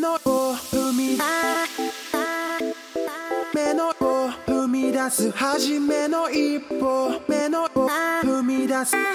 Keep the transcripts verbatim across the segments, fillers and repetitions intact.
のを踏み目のを踏み出す初めの一歩目のを踏み出す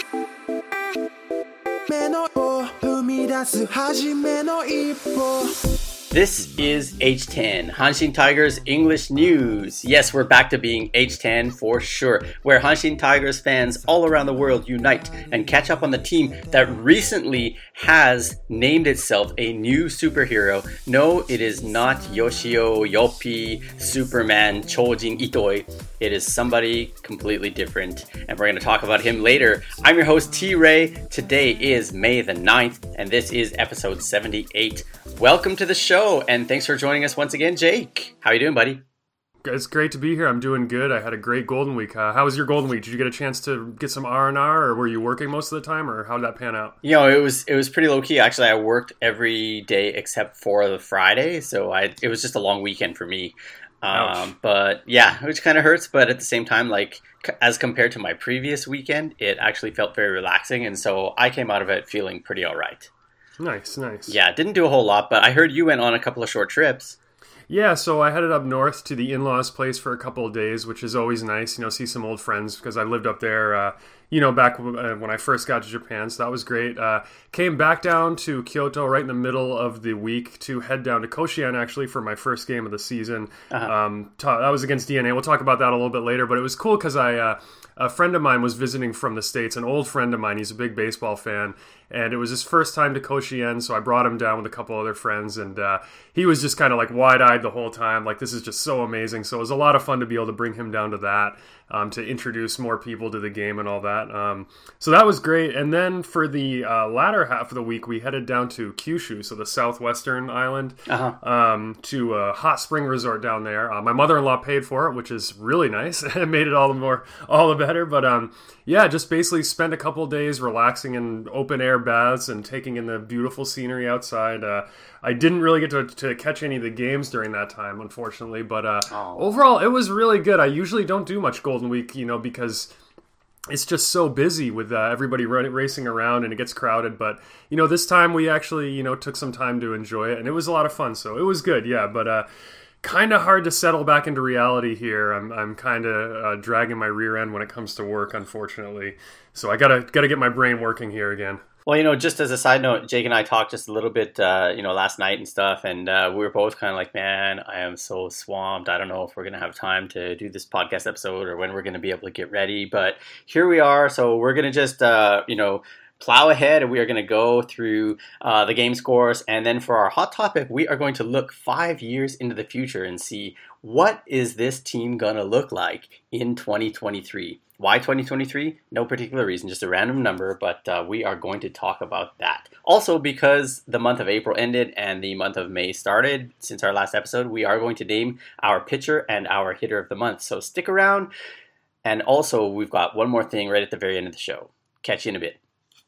目のを踏み出す初めの一歩 This is H ten, Hanshin Tigers English News. Yes, we're back to being H ten for sure, where Hanshin Tigers fans all around the world unite and catch up on the team that recently has named itself a new superhero. No, it is not Yoshio, Yoppy, Superman, Chojin Itoi. It is somebody completely different, and we're going to talk about him later. I'm your host, T-Ray. Today is May the ninth, and this is episode seventy-eight. Welcome to the show, and thanks for joining us once again, Jake. How are you doing, buddy? It's great to be here. I'm doing good. I had a great Golden Week. Uh, how was your Golden Week? Did you get a chance to get some R and R, or were you working most of the time, or how did that pan out? You know, it was it was pretty low key. Actually, I worked every day except for the Friday, so I it was just a long weekend for me. Um, but yeah, which kind of hurts, but at the same time, like c- as compared to my previous weekend, it actually felt very relaxing, and so I came out of it feeling pretty all right. Nice, nice. Yeah, didn't do a whole lot, but I heard you went on a couple of short trips. Yeah, so I headed up north to the in-laws' place for a couple of days, which is always nice, you know, see some old friends, because I lived up there, uh, you know, back when I first got to Japan, so that was great. Uh, came back down to Kyoto right in the middle of the week to head down to Koshien, actually, for my first game of the season. Uh-huh. Um, ta- that was against D N A. We'll talk about that a little bit later, but it was cool because I... Uh, a friend of mine was visiting from the States, an old friend of mine. He's a big baseball fan, and it was his first time to Koshien, so I brought him down with a couple other friends, and uh, he was just kind of like wide-eyed the whole time, like this is just so amazing. So it was a lot of fun to be able to bring him down to that, um, to introduce more people to the game and all that. Um, so that was great. And then for the uh, latter half of the week, we headed down to Kyushu, so the southwestern island, uh-huh. um, to a hot spring resort down there. Uh, my mother-in-law paid for it, which is really nice. It made it all the more, all the better. But um, yeah, just basically spent a couple of days relaxing in open air baths and taking in the beautiful scenery outside. Uh, I didn't really get to, to catch any of the games during that time, unfortunately. But uh, oh. overall, it was really good. I usually don't do much Golden Week, you know, because it's just so busy with uh, everybody running, racing around and it gets crowded. But, you know, this time we actually, you know, took some time to enjoy it, and it was a lot of fun. So it was good, yeah. But uh, kind of hard to settle back into reality here. I'm I'm kind of uh, dragging my rear end when it comes to work, unfortunately. So I gotta gotta get my brain working here again. Well, you know, just as a side note, Jake and I talked just a little bit, uh, you know, last night and stuff, and uh, we were both kind of like, man, I am so swamped. I don't know if we're going to have time to do this podcast episode or when we're going to be able to get ready, but here we are. So we're going to just, uh, you know, plow ahead, and we are going to go through uh, the game scores, and then for our hot topic, we are going to look five years into the future and see what is this team going to look like in twenty twenty-three. Why twenty twenty-three? No particular reason, just a random number, but uh, we are going to talk about that. Also, because the month of April ended and the month of May started, since our last episode, we are going to name our pitcher and our hitter of the month. So stick around. And also, we've got one more thing right at the very end of the show. Catch you in a bit.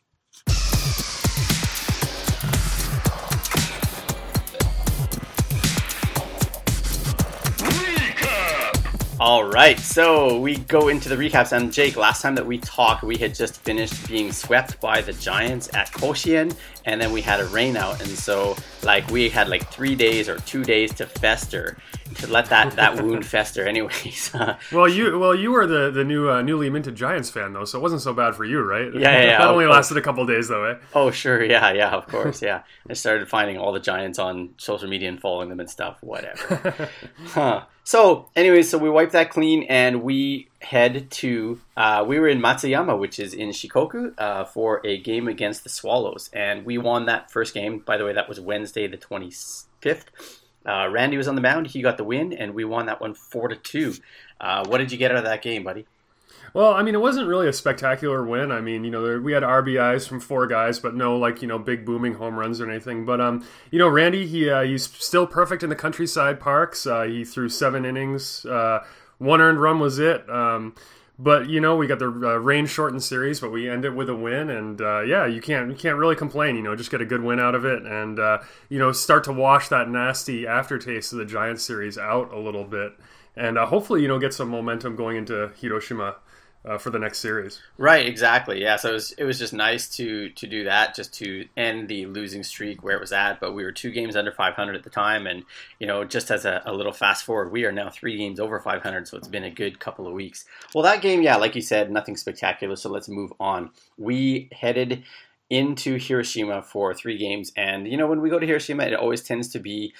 All right, so we go into the recaps. And Jake, last time that we talked, we had just finished being swept by the Giants at Koshien, and then we had a rain out, and so like we had like three days or two days to fester, to let that, that wound fester. Anyways, well, you well you were the the new uh, newly minted Giants fan though, so it wasn't so bad for you, right? Yeah, yeah. yeah. That only oh, lasted a couple days though, eh? Oh, sure, yeah, yeah, of course, yeah. I started finding all the Giants on social media and following them and stuff, whatever. huh. So, anyways, so we wiped that clean, and we head to, uh, we were in Matsuyama, which is in Shikoku, uh, for a game against the Swallows, and we won that first game. By the way, that was Wednesday the twenty-fifth. Uh, Randy was on the mound, he got the win, and we won that one four to two. Uh, what did you get out of that game, buddy? Well, I mean, it wasn't really a spectacular win. I mean, you know, there, we had R B Is from four guys, but no, like, you know, big booming home runs or anything. But, um, you know, Randy, he uh, he's still perfect in the Countryside Parks. Uh, he threw seven innings. Uh, one earned run was it. Um, but, you know, we got the uh, rain-shortened series, but we ended with a win. And, uh, yeah, you can't you can't really complain, you know, just get a good win out of it. And, uh, you know, start to wash that nasty aftertaste of the Giants series out a little bit. And uh, hopefully, you know, get some momentum going into Hiroshima. uh, for the next series. Right, exactly. Yeah, so it was it was just nice to to do that, just to end the losing streak where it was at. But we were two games under five hundred at the time, and you know, just as a, a little fast forward, we are now three games over five hundred. So it's been a good couple of weeks. Well, that game, yeah, like you said, nothing spectacular. So let's move on. We headed into Hiroshima for three games, and you know, when we go to Hiroshima, it always tends to be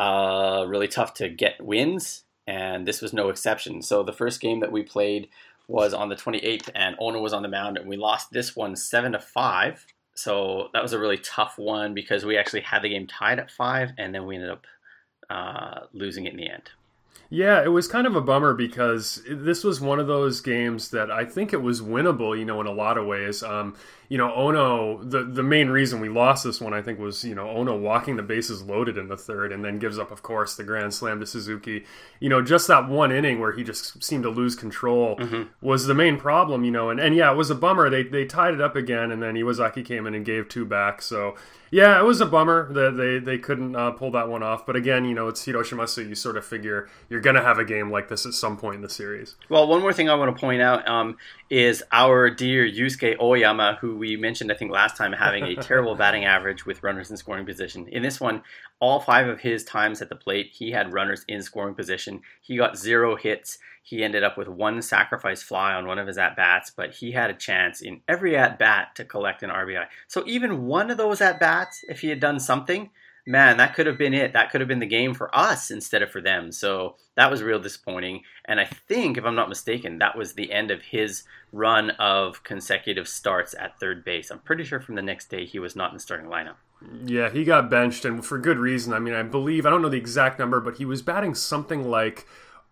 uh, really tough to get wins, and this was no exception. So the first game that we played was on the twenty-eighth, and Ono was on the mound, and we lost this one seven to five. So that was a really tough one because we actually had the game tied at five, and then we ended up uh, losing it in the end. Yeah, it was kind of a bummer because this was one of those games that I think it was winnable, you know, in a lot of ways. Um, you know, Ono, the, the main reason we lost this one, I think, was, you know, Ono walking the bases loaded in the third and then gives up, of course, the grand slam to Suzuki. You know, just that one inning where he just seemed to lose control mm-hmm. was the main problem, you know. And, and yeah, it was a bummer. They they tied it up again, and then Iwasaki came in and gave two back. So, yeah, it was a bummer that they, they couldn't uh, pull that one off. But again, you know, it's Hiroshima, so you sort of figure you're going to have a game like this at some point in the series. Well, one more thing I want to point out um, is our dear Yusuke Oyama, who we mentioned, I think, last time, having a terrible batting average with runners in scoring position. In this one, all five of his times at the plate, he had runners in scoring position. He got zero hits. He ended up with one sacrifice fly on one of his at-bats, but he had a chance in every at-bat to collect an R B I. So even one of those at-bats, if he had done something, man, that could have been it. That could have been the game for us instead of for them. So that was real disappointing. And I think, if I'm not mistaken, that was the end of his run of consecutive starts at third base. I'm pretty sure from the next day he was not in the starting lineup. Yeah, he got benched, and for good reason. I mean, I believe, I don't know the exact number, but he was batting something like,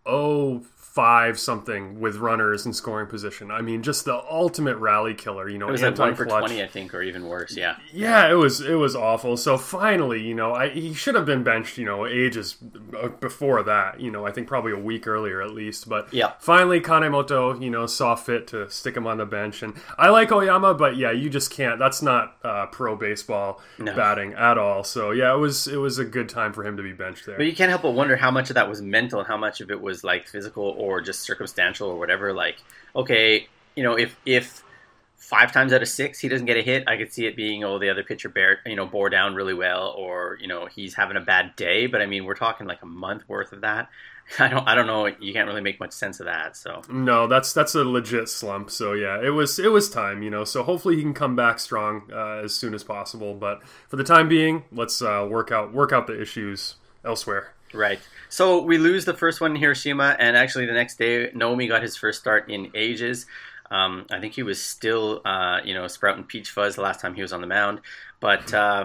oh, five something with runners in scoring position. I mean, just the ultimate rally killer, you know. It was like one for twenty, I think, or even worse, yeah. Yeah, it was it was awful. So finally, you know, I, he should have been benched, you know, ages before that, you know, I think probably a week earlier at least. But yeah. Finally, Kanemoto, you know, saw fit to stick him on the bench. And I like Oyama, but yeah, you just can't. That's not uh, pro baseball no. batting at all. So yeah, it was it was a good time for him to be benched there. But you can't help but wonder how much of that was mental and how much of it was like physical or just circumstantial or whatever. Like, okay, you know, if if five times out of six he doesn't get a hit, I could see it being, oh, the other pitcher bear, you know, bore down really well, or, you know, he's having a bad day. But I mean, we're talking like a month worth of that. I don't I don't know. You can't really make much sense of that. So no, that's that's a legit slump. So yeah, it was it was time, you know. So hopefully he can come back strong uh, as soon as possible. But for the time being, let's uh, work out work out the issues elsewhere. Right. So we lose the first one in Hiroshima, and actually the next day, Naomi got his first start in ages. Um, I think he was still, uh, you know, sprouting peach fuzz the last time he was on the mound. But uh,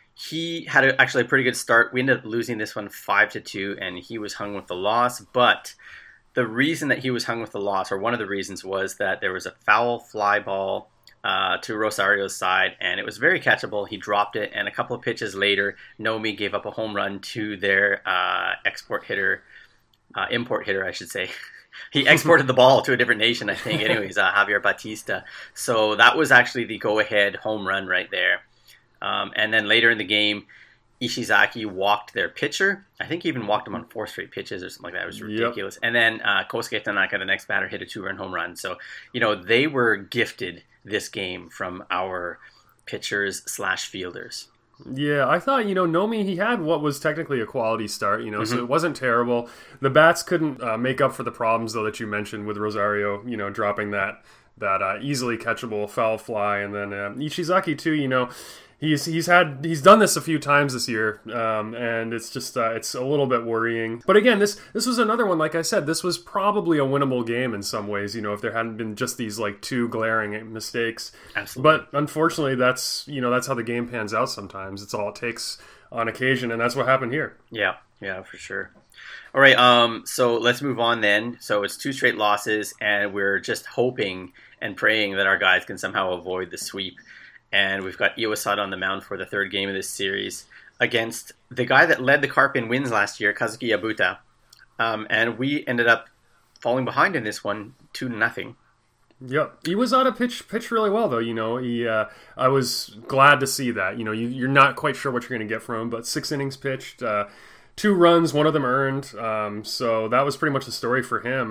he had a, actually a pretty good start. We ended up losing this one five to two, and he was hung with the loss. But the reason that he was hung with the loss, or one of the reasons, was that there was a foul fly ball Uh, to Rosario's side, and it was very catchable. He dropped it, and a couple of pitches later, Nomi gave up a home run to their uh, export hitter, uh, import hitter, I should say. He exported the ball to a different nation, I think, anyways, uh, Javier Batista. So that was actually the go-ahead home run right there. Um, and then later in the game, Ishizaki walked their pitcher. I think he even walked him on four straight pitches or something like that. It was ridiculous. Yep. And then uh, Kosuke Tanaka, the next batter, hit a two-run home run. So, you know, they were gifted this game from our pitchers slash fielders. Yeah, I thought, you know, Nomi, he had what was technically a quality start, you know, mm-hmm. so it wasn't terrible. The bats couldn't uh, make up for the problems, though, that you mentioned with Rosario, you know, dropping that that uh, easily catchable foul fly. And then uh, Ishizaki, too, you know, He's he's had he's done this a few times this year, um, and it's just uh, it's a little bit worrying. But again, this this was another one. Like I said, this was probably a winnable game in some ways. You know, if there hadn't been just these like two glaring mistakes. Absolutely. But unfortunately, that's you know that's how the game pans out. Sometimes it's all it takes on occasion, and that's what happened here. Yeah, yeah, for sure. All right, um, so let's move on then. So it's two straight losses, and we're just hoping and praying that our guys can somehow avoid the sweep. And we've got Iwasada on the mound for the third game of this series against the guy that led the Carp in wins last year, Kazuki Yabuta. Um, and we ended up falling behind in this one, two to nothing. Yep, Iwasada pitched pitched really well though. You know, he uh, I was glad to see that. You know, you, you're not quite sure what you're going to get from him, but six innings pitched, uh, two runs, one of them earned. Um, so that was pretty much the story for him.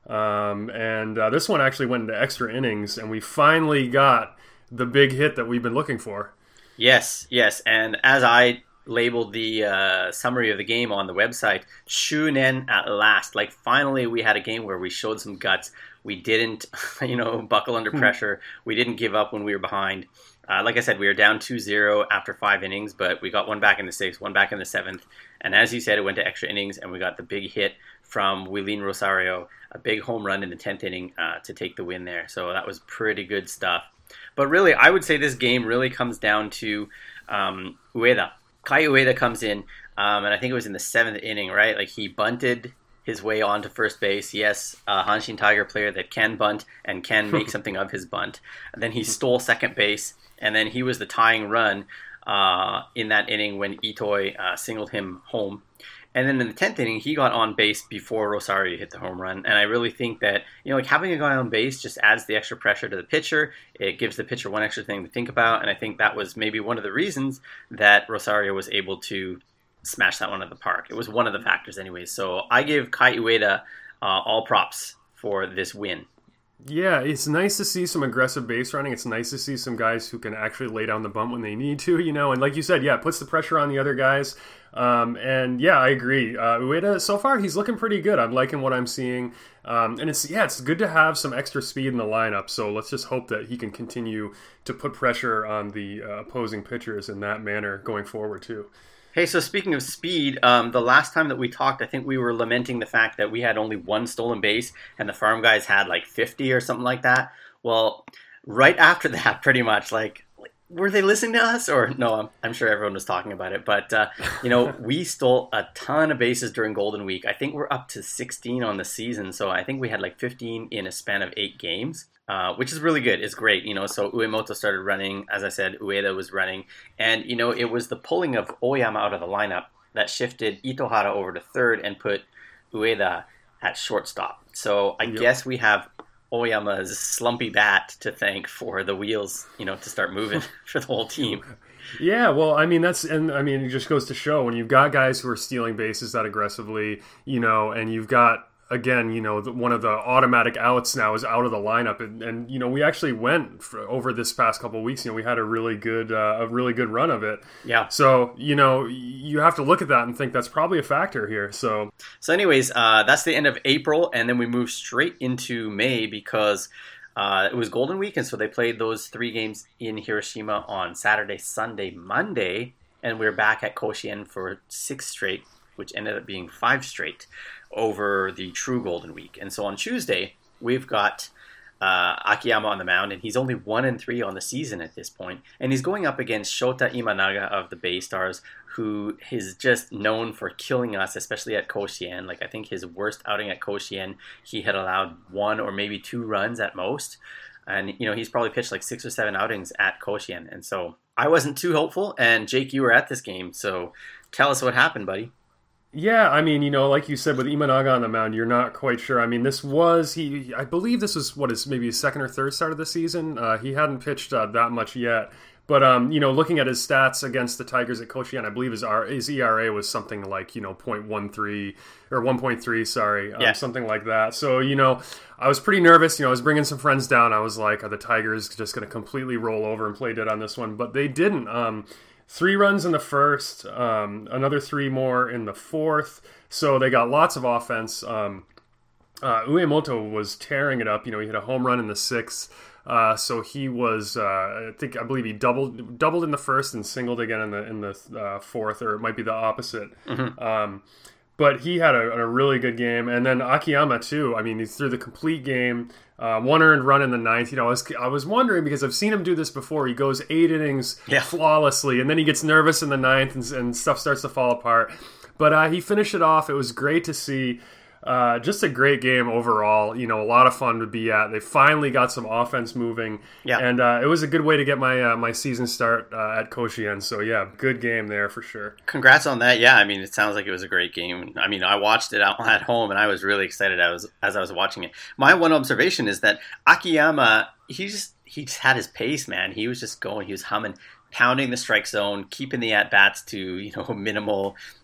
Um, and uh, this one actually went into extra innings, and we finally got the big hit that we've been looking for. Yes, yes. And as I labeled the uh, summary of the game on the website, Shunen at last. Like, finally we had a game where we showed some guts. We didn't, you know, buckle under pressure. We didn't give up when we were behind. Uh, like I said, we were down two zero after five innings, but we got one back in the sixth, one back in the seventh. And as you said, it went to extra innings, and we got the big hit from Wilin Rosario, a big home run in the tenth inning uh, to take the win there. So that was pretty good stuff. But really, I would say this game really comes down to um, Ueda. Kai Ueda comes in, um, and I think it was in the seventh inning, right? Like, he bunted his way onto first base. Yes, a Hanshin Tiger player that can bunt and can make something of his bunt. And then he stole second base, and then he was the tying run uh, in that inning when Itoi uh, singled him home. And then in the tenth inning, he got on base before Rosario hit the home run. And I really think that, you know, like, having a guy on base just adds the extra pressure to the pitcher. It gives the pitcher one extra thing to think about. And I think that was maybe one of the reasons that Rosario was able to smash that one at the park. It was one of the factors anyways. So I give Kai Ueda uh, all props for this win. Yeah, it's nice to see some aggressive base running. It's nice to see some guys who can actually lay down the bump when they need to, you know. And like you said, yeah, it puts the pressure on the other guys. Um, and yeah, I agree. Uh, Ueda, so far, he's looking pretty good. I'm liking what I'm seeing. Um, and it's, yeah, it's good to have some extra speed in the lineup. So let's just hope that he can continue to put pressure on the uh, opposing pitchers in that manner going forward, too. Hey, so speaking of speed, um, the last time that we talked, I think we were lamenting the fact that we had only one stolen base and the farm guys had like fifty or something like that. Well, right after that, pretty much, like, were they listening to us? Or no, I'm, I'm sure everyone was talking about it. But, uh, you know, we stole a ton of bases during Golden Week. I think we're up to sixteen on the season. So I think we had like fifteen in a span of eight games. Uh, which is really good. It's great, you know. So Uemoto started running, as I said. Ueda was running, and you know, it was the pulling of Oyama out of the lineup that shifted Itohara over to third and put Ueda at shortstop. So I yep. guess we have Oyama's slumpy bat to thank for the wheels, you know, to start moving for the whole team. Yeah, well, I mean, that's, and I mean, it just goes to show when you've got guys who are stealing bases that aggressively, you know, and you've got, again, you know, the, one of the automatic outs now is out of the lineup, and, and you know, we actually went for, over this past couple of weeks. You know, we had a really good, uh, a really good run of it. Yeah. So you know, you have to look at that and think that's probably a factor here. So, so anyways, uh, that's the end of April, and then we move straight into May because uh, it was Golden Week, and so they played those three games in Hiroshima on Saturday, Sunday, Monday, and we're back at Koshien for six straight, which ended up being five straight over the true Golden Week. And so on Tuesday, we've got uh, Akiyama on the mound, and he's only one and three on the season at this point. And he's going up against Shota Imanaga of the Bay Stars, who is just known for killing us, especially at Koshien. Like, I think his worst outing at Koshien, he had allowed one or maybe two runs at most. And, you know, he's probably pitched like six or seven outings at Koshien. And so I wasn't too hopeful. And Jake, you were at this game. So tell us what happened, buddy. Yeah, I mean, you know, like you said, with Imanaga on the mound, you're not quite sure. I mean, this was, he, I believe this was, what is maybe his second or third start of the season. Uh, he hadn't pitched uh, that much yet. But, um, you know, looking at his stats against the Tigers at Koshien, I believe his, R, his E R A was something like, you know, point one three, or one point three, sorry, um, yeah. something like that. So, you know, I was pretty nervous. You know, I was bringing some friends down. I was like, are the Tigers just going to completely roll over and play dead on this one? But they didn't. Um, three runs in the first, um, another three more in the fourth. So they got lots of offense. Um, uh, Uemoto was tearing it up. You know, he hit a home run in the sixth. Uh, so he was, uh, I think, I believe he doubled doubled in the first and singled again in the in the uh, fourth, or it might be the opposite. Mm-hmm. Um, but he had a, a really good game, and then Akiyama too. I mean, he threw the complete game, uh, one earned run in the ninth. You know, I was I was wondering because I've seen him do this before. He goes eight innings yeah. flawlessly, and then he gets nervous in the ninth, and, and stuff starts to fall apart. But uh, he finished it off. It was great to see. Uh, just a great game overall. You know, a lot of fun to be at. They finally got some offense moving, yeah. and uh, it was a good way to get my uh, my season start uh, at Koshien. So yeah, good game there for sure. Congrats on that. Yeah, I mean, it sounds like it was a great game. I mean, I watched it out at home, and I was really excited as, as I was watching it. My one observation is that Akiyama, he just he just had his pace, man. He was just going. He was humming, pounding the strike zone, keeping the at bats to you know minimal.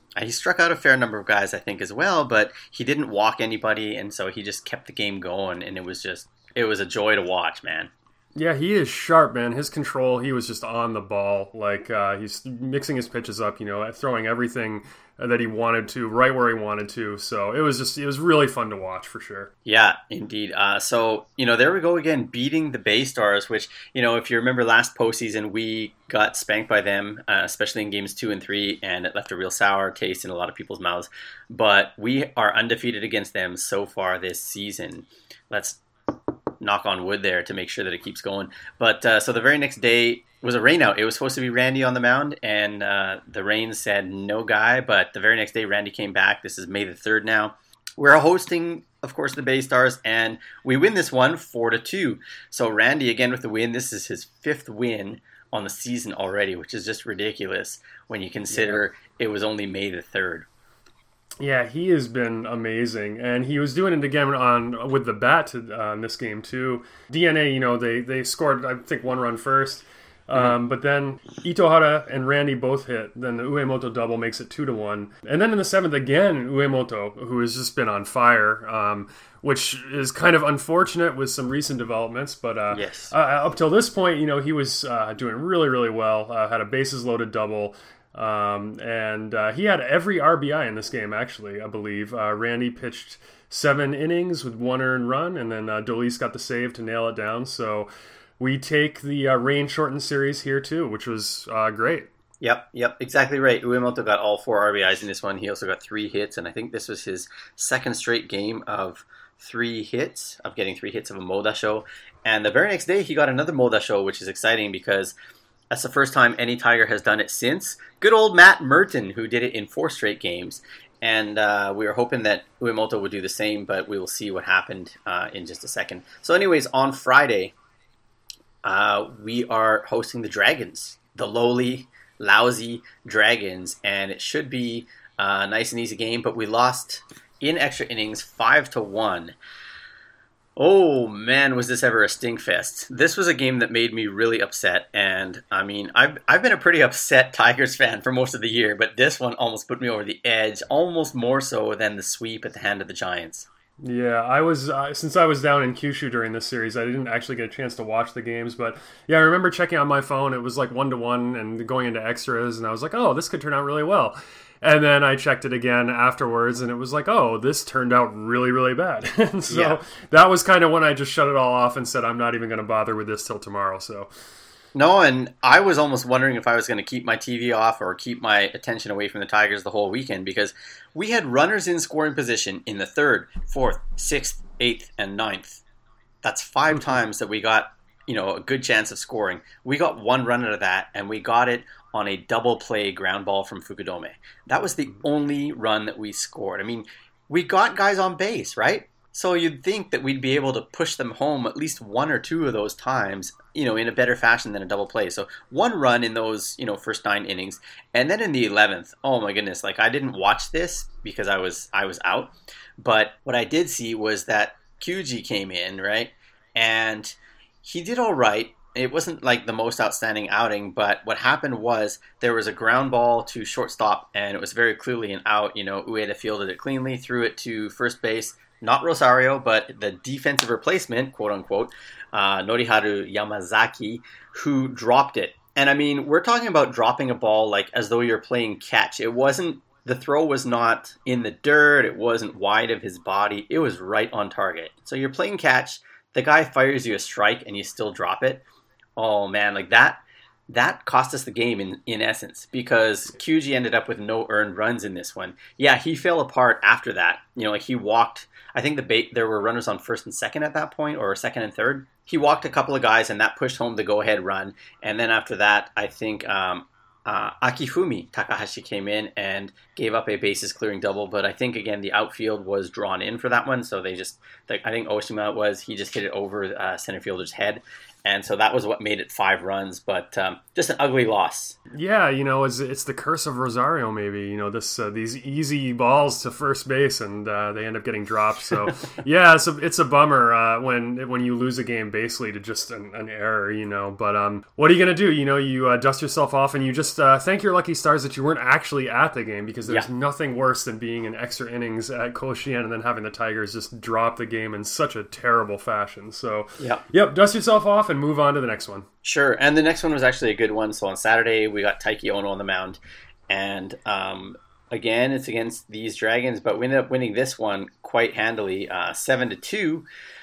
Uh, He struck out a fair number of guys, I think, as well, but he didn't walk anybody, and so he just kept the game going, and it was just, it was a joy to watch, man. Yeah, he is sharp, man. His control, he was just on the ball. Like, uh, he's mixing his pitches up, you know, throwing everything that he wanted to, right where he wanted to. So it was just, it was really fun to watch for sure. Yeah, indeed. Uh, so, you know, there we go again, beating the Bay Stars, which, you know, if you remember last postseason, we got spanked by them, uh, especially in games two and three, and it left a real sour taste in a lot of people's mouths. But we are undefeated against them so far this season. Let's knock on wood there to make sure that it keeps going. But uh, so the very next day was a rain out. It was supposed to be Randy on the mound, and uh, the rain said no guy. But the very next day, Randy came back. This is May the third now. We're hosting, of course, the Bay Stars, and we win this one four to two. So Randy again with the win. This is his fifth win on the season already, which is just ridiculous when you consider yeah. it was only May the third. Yeah, he has been amazing, and he was doing it again on with the bat to, uh, in this game too. D N A, you know, they they scored I think one run first, um, mm-hmm. but then Itohara and Randy both hit. Then the Uemoto double makes it two to one, and then in the seventh again, Uemoto, who has just been on fire, um, which is kind of unfortunate with some recent developments. But uh, yes. uh, up till this point, you know, he was uh, doing really really well. Uh, had a bases loaded double. Um, and uh, he had every R B I in this game, actually, I believe. Uh, Randy pitched seven innings with one earned run, and then uh, Dolis got the save to nail it down. So we take the uh, rain-shortened series here, too, which was uh, great. Yep, yep, exactly right. Uemoto got all four R B Is in this one. He also got three hits, and I think this was his second straight game of three hits, of getting three hits of a Modasho. And the very next day, he got another Modasho, which is exciting because that's the first time any Tiger has done it since. Good old Matt Merton, who did it in four straight games. And uh, we were hoping that Uemoto would do the same, but we will see what happened uh, in just a second. So anyways, on Friday, uh, we are hosting the Dragons, the lowly, lousy Dragons. And it should be a nice and easy game, but we lost in extra innings five to one. Oh man, was this ever a stinkfest. This was a game that made me really upset, and I mean, I've, I've been a pretty upset Tigers fan for most of the year, but this one almost put me over the edge, almost more so than the sweep at the hand of the Giants. Yeah, I was, uh, since I was down in Kyushu during this series, I didn't actually get a chance to watch the games, but yeah, I remember checking on my phone, it was like one to one and going into extras, and I was like, oh, this could turn out really well. And then I checked it again afterwards, and it was like, oh, this turned out really, really bad. And so yeah. that was kind of when I just shut it all off and said, I'm not even going to bother with this till tomorrow. So no, and I was almost wondering if I was going to keep my T V off or keep my attention away from the Tigers the whole weekend, because we had runners in scoring position in the third, fourth, sixth, eighth, and ninth. That's five mm-hmm. times that we got, you know, a good chance of scoring. We got one run out of that, and we got it on a double play ground ball from Fukudome. That was the only run that we scored. I mean, we got guys on base, right? So you'd think that we'd be able to push them home at least one or two of those times, you know, in a better fashion than a double play. So one run in those, you know, first nine innings. And then in the eleventh, oh my goodness, like I didn't watch this because I was I was out. But what I did see was that Kyuji came in, right? And he did all right. It wasn't like the most outstanding outing, but what happened was there was a ground ball to shortstop, and it was very clearly an out. You know, Ueda fielded it cleanly, threw it to first base. Not Rosario, but the defensive replacement, quote unquote, uh, Noriharu Yamazaki, who dropped it. And I mean, we're talking about dropping a ball like as though you're playing catch. It wasn't, the throw was not in the dirt. It wasn't wide of his body. It was right on target. So you're playing catch. The guy fires you a strike and you still drop it. Oh man, like that, that cost us the game in, in essence, because Kyuji ended up with no earned runs in this one. Yeah, he fell apart after that. You know, like he walked, I think the bait, there were runners on first and second at that point, or second and third. He walked a couple of guys and that pushed home the go-ahead run. And then after that, I think um, uh, Akifumi Takahashi came in and gave up a bases clearing double. But I think, again, the outfield was drawn in for that one. So they just, I think Oshima was, he just hit it over uh, center fielder's head. And so that was what made it five runs, but um, just an ugly loss. Yeah, you know, it's, it's the curse of Rosario, maybe. You know, this uh, these easy balls to first base, and uh, they end up getting dropped. So, yeah, it's a, it's a bummer uh, when when you lose a game basically to just an, an error, you know. But um, what are you going to do? You know, you uh, dust yourself off, and you just uh, thank your lucky stars that you weren't actually at the game, because there's Yeah. nothing worse than being in extra innings at Cochin and then having the Tigers just drop the game in such a terrible fashion. So, Yep. yep, dust yourself off and move on to the next one. Sure, and the next one was actually a good one. So on Saturday, we got Taiki Ono on the mound. And um, again, it's against these Dragons, but we ended up winning this one quite handily, uh, seven to two.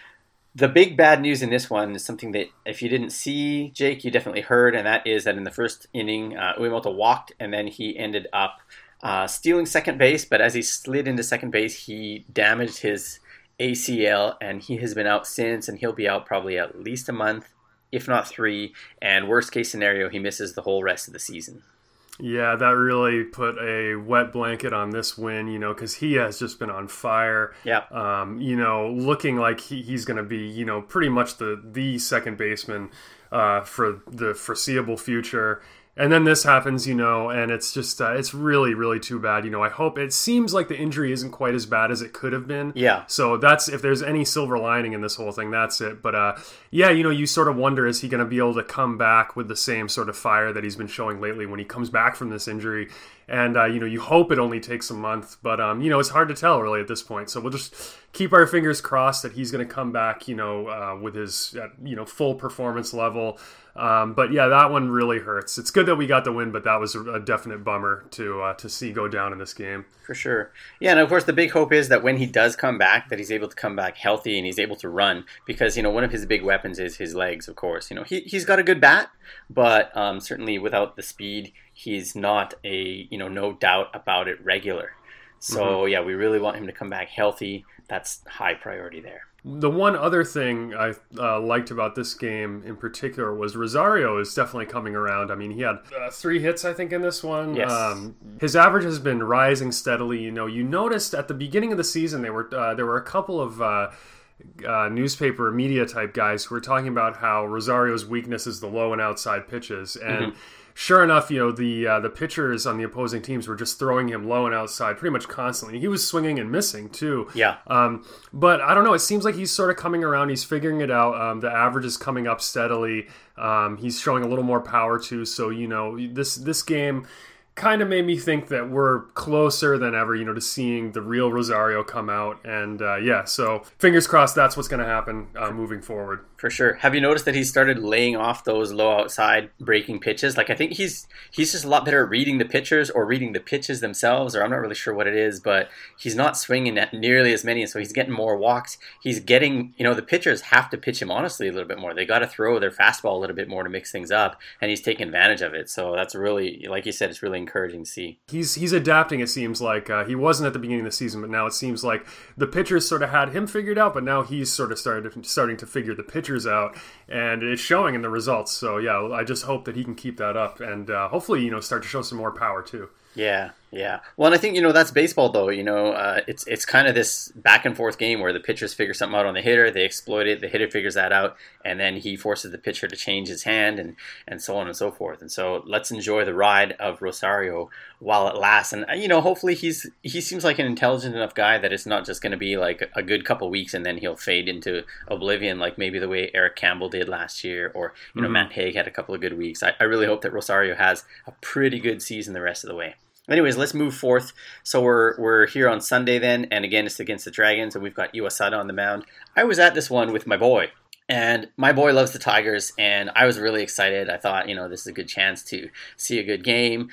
The big bad news in this one is something that if you didn't see, Jake, you definitely heard, and that is that in the first inning, uh, Uemoto walked, and then he ended up uh, stealing second base, but as he slid into second base, he damaged his A C L, and he has been out since, and he'll be out probably at least a month, if not three, and worst case scenario, he misses the whole rest of the season. Yeah, that really put a wet blanket on this win, you know, because he has just been on fire. Yeah. Um, you know, looking like he, he's going to be, you know, pretty much the, the second baseman uh, for the foreseeable future. And then this happens, you know, and it's just, uh, it's really, really too bad. You know, I hope, it seems like the injury isn't quite as bad as it could have been. Yeah. So that's, if there's any silver lining in this whole thing, that's it. But uh, yeah, you know, you sort of wonder, is he going to be able to come back with the same sort of fire that he's been showing lately when he comes back from this injury? And, uh, you know, you hope it only takes a month, but, um, you know, it's hard to tell really at this point. So we'll just keep our fingers crossed that he's going to come back, you know, uh, with his, uh, you know, full performance level. Um, but yeah, that one really hurts. It's good that we got the win, but that was a definite bummer to uh, to see go down in this game. For sure. Yeah, and of course the big hope is that when he does come back, that he's able to come back healthy and he's able to run, because, you know, one of his big weapons is his legs, of course. You know, he, he's got a good bat, but um, certainly without the speed, he's not a, you know, no doubt about it, regular. So, mm-hmm. yeah, we really want him to come back healthy. That's high priority there. The one other thing I uh, liked about this game in particular was Rosario is definitely coming around. I mean, he had uh, three hits, I think, in this one. Yes. Um, his average has been rising steadily. You know, you noticed at the beginning of the season, they were uh, there were a couple of uh, uh, newspaper media type guys who were talking about how Rosario's weakness is the low and outside pitches, and mm-hmm. sure enough, you know, the uh, the pitchers on the opposing teams were just throwing him low and outside pretty much constantly. He was swinging and missing, too. Yeah. Um, but I don't know. It seems like he's sort of coming around. He's figuring it out. Um, the average is coming up steadily. Um, he's showing a little more power, too. So, you know, this this game kind of made me think that we're closer than ever, you know, to seeing the real Rosario come out. And, uh, yeah, so fingers crossed that's what's going to happen uh, moving forward. For sure. Have you noticed that he started laying off those low outside breaking pitches? Like, I think he's he's just a lot better at reading the pitchers or reading the pitches themselves, or I'm not really sure what it is, but he's not swinging at nearly as many, so he's getting more walks. He's getting, you know, the pitchers have to pitch him honestly a little bit more. They got to throw their fastball a little bit more to mix things up, and he's taking advantage of it. So that's really, like you said, it's really encouraging to see. He's he's adapting, it seems like. Uh, he wasn't at the beginning of the season, but now it seems like the pitchers sort of had him figured out, but now he's sort of started starting to figure the pitchers out. And it's showing in the results. So, yeah, I just hope that he can keep that up and uh, hopefully, you know, start to show some more power, too. Yeah, yeah. Well, and I think, you know, that's baseball, though. You know, uh, it's it's kind of this back and forth game where the pitchers figure something out on the hitter, they exploit it, the hitter figures that out, and then he forces the pitcher to change his hand and, and so on and so forth. And so let's enjoy the ride of Rosario while it lasts. And, you know, hopefully he's he seems like an intelligent enough guy that it's not just going to be like a good couple weeks and then he'll fade into oblivion like maybe the way Eric Campbell did last year, or, you know, mm-hmm. Matt Haig had a couple of good weeks. I, I really hope that Rosario has a pretty good season the rest of the way. Anyways, let's move forth. So we're we're here on Sunday then, and again, it's against the Dragons, and we've got Iwasada on the mound. I was at this one with my boy, and my boy loves the Tigers, and I was really excited. I thought, you know, this is a good chance to see a good game.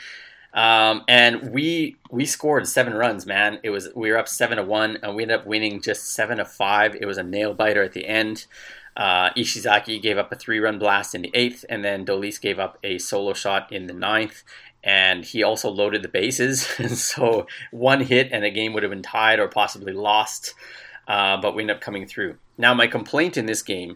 Um, and we we scored seven runs, man. It was we were up seven to one, and we ended up winning just seven to five. It was a nail biter at the end. Uh, Ishizaki gave up a three-run blast in the eighth, and then Dolis gave up a solo shot in the ninth. And he also loaded the bases, so one hit and the game would have been tied or possibly lost, uh, but we ended up coming through. Now, my complaint in this game,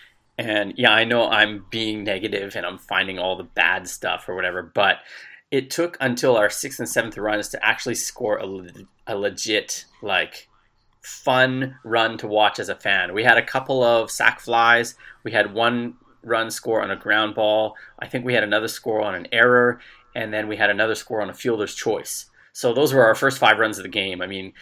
and yeah, I know I'm being negative and I'm finding all the bad stuff or whatever, but it took until our sixth and seventh runs to actually score a, a legit, like, fun run to watch as a fan. We had a couple of sac flies. We had one run score on a ground ball. I think we had another score on an error, and then we had another score on a fielder's choice. So those were our first five runs of the game. I mean,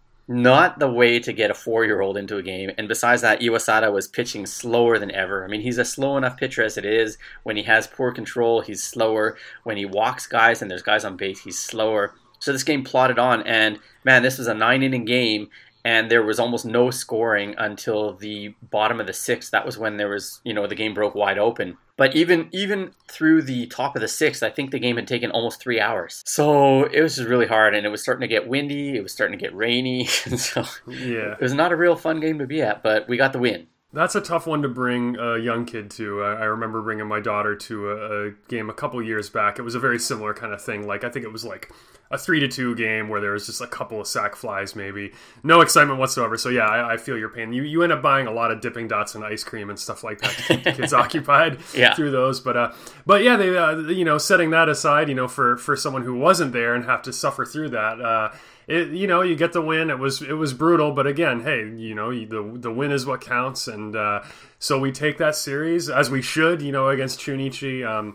not the way to get a four-year-old into a game. And besides that, Iwasada was pitching slower than ever. I mean, he's a slow enough pitcher as it is. When he has poor control, he's slower. When he walks guys and there's guys on base, he's slower. So this game plodded on, and man, this was a nine-inning game, and there was almost no scoring until the bottom of the sixth. That was when there was, you know, the game broke wide open. But even even through the top of the sixth, I think the game had taken almost three hours. So it was just really hard, and it was starting to get windy. It was starting to get rainy. And so yeah. It was not a real fun game to be at, but we got the win. That's a tough one to bring a young kid to. I, I remember bringing my daughter to a, a game a couple years back. It was a very similar kind of thing. Like, I think it was like a three to two game where there was just a couple of sac flies, maybe. No excitement whatsoever. So yeah, I, I feel your pain. You you end up buying a lot of Dipping Dots and ice cream and stuff like that to keep the kids occupied yeah. through those. But uh, but yeah, they uh, you know, setting that aside, you know, for for someone who wasn't there and have to suffer through that. Uh, It, you know, you get the win. It was it was brutal, but again, hey, you know, the the win is what counts, and uh, so we take that series as we should, you know, against Chunichi, um,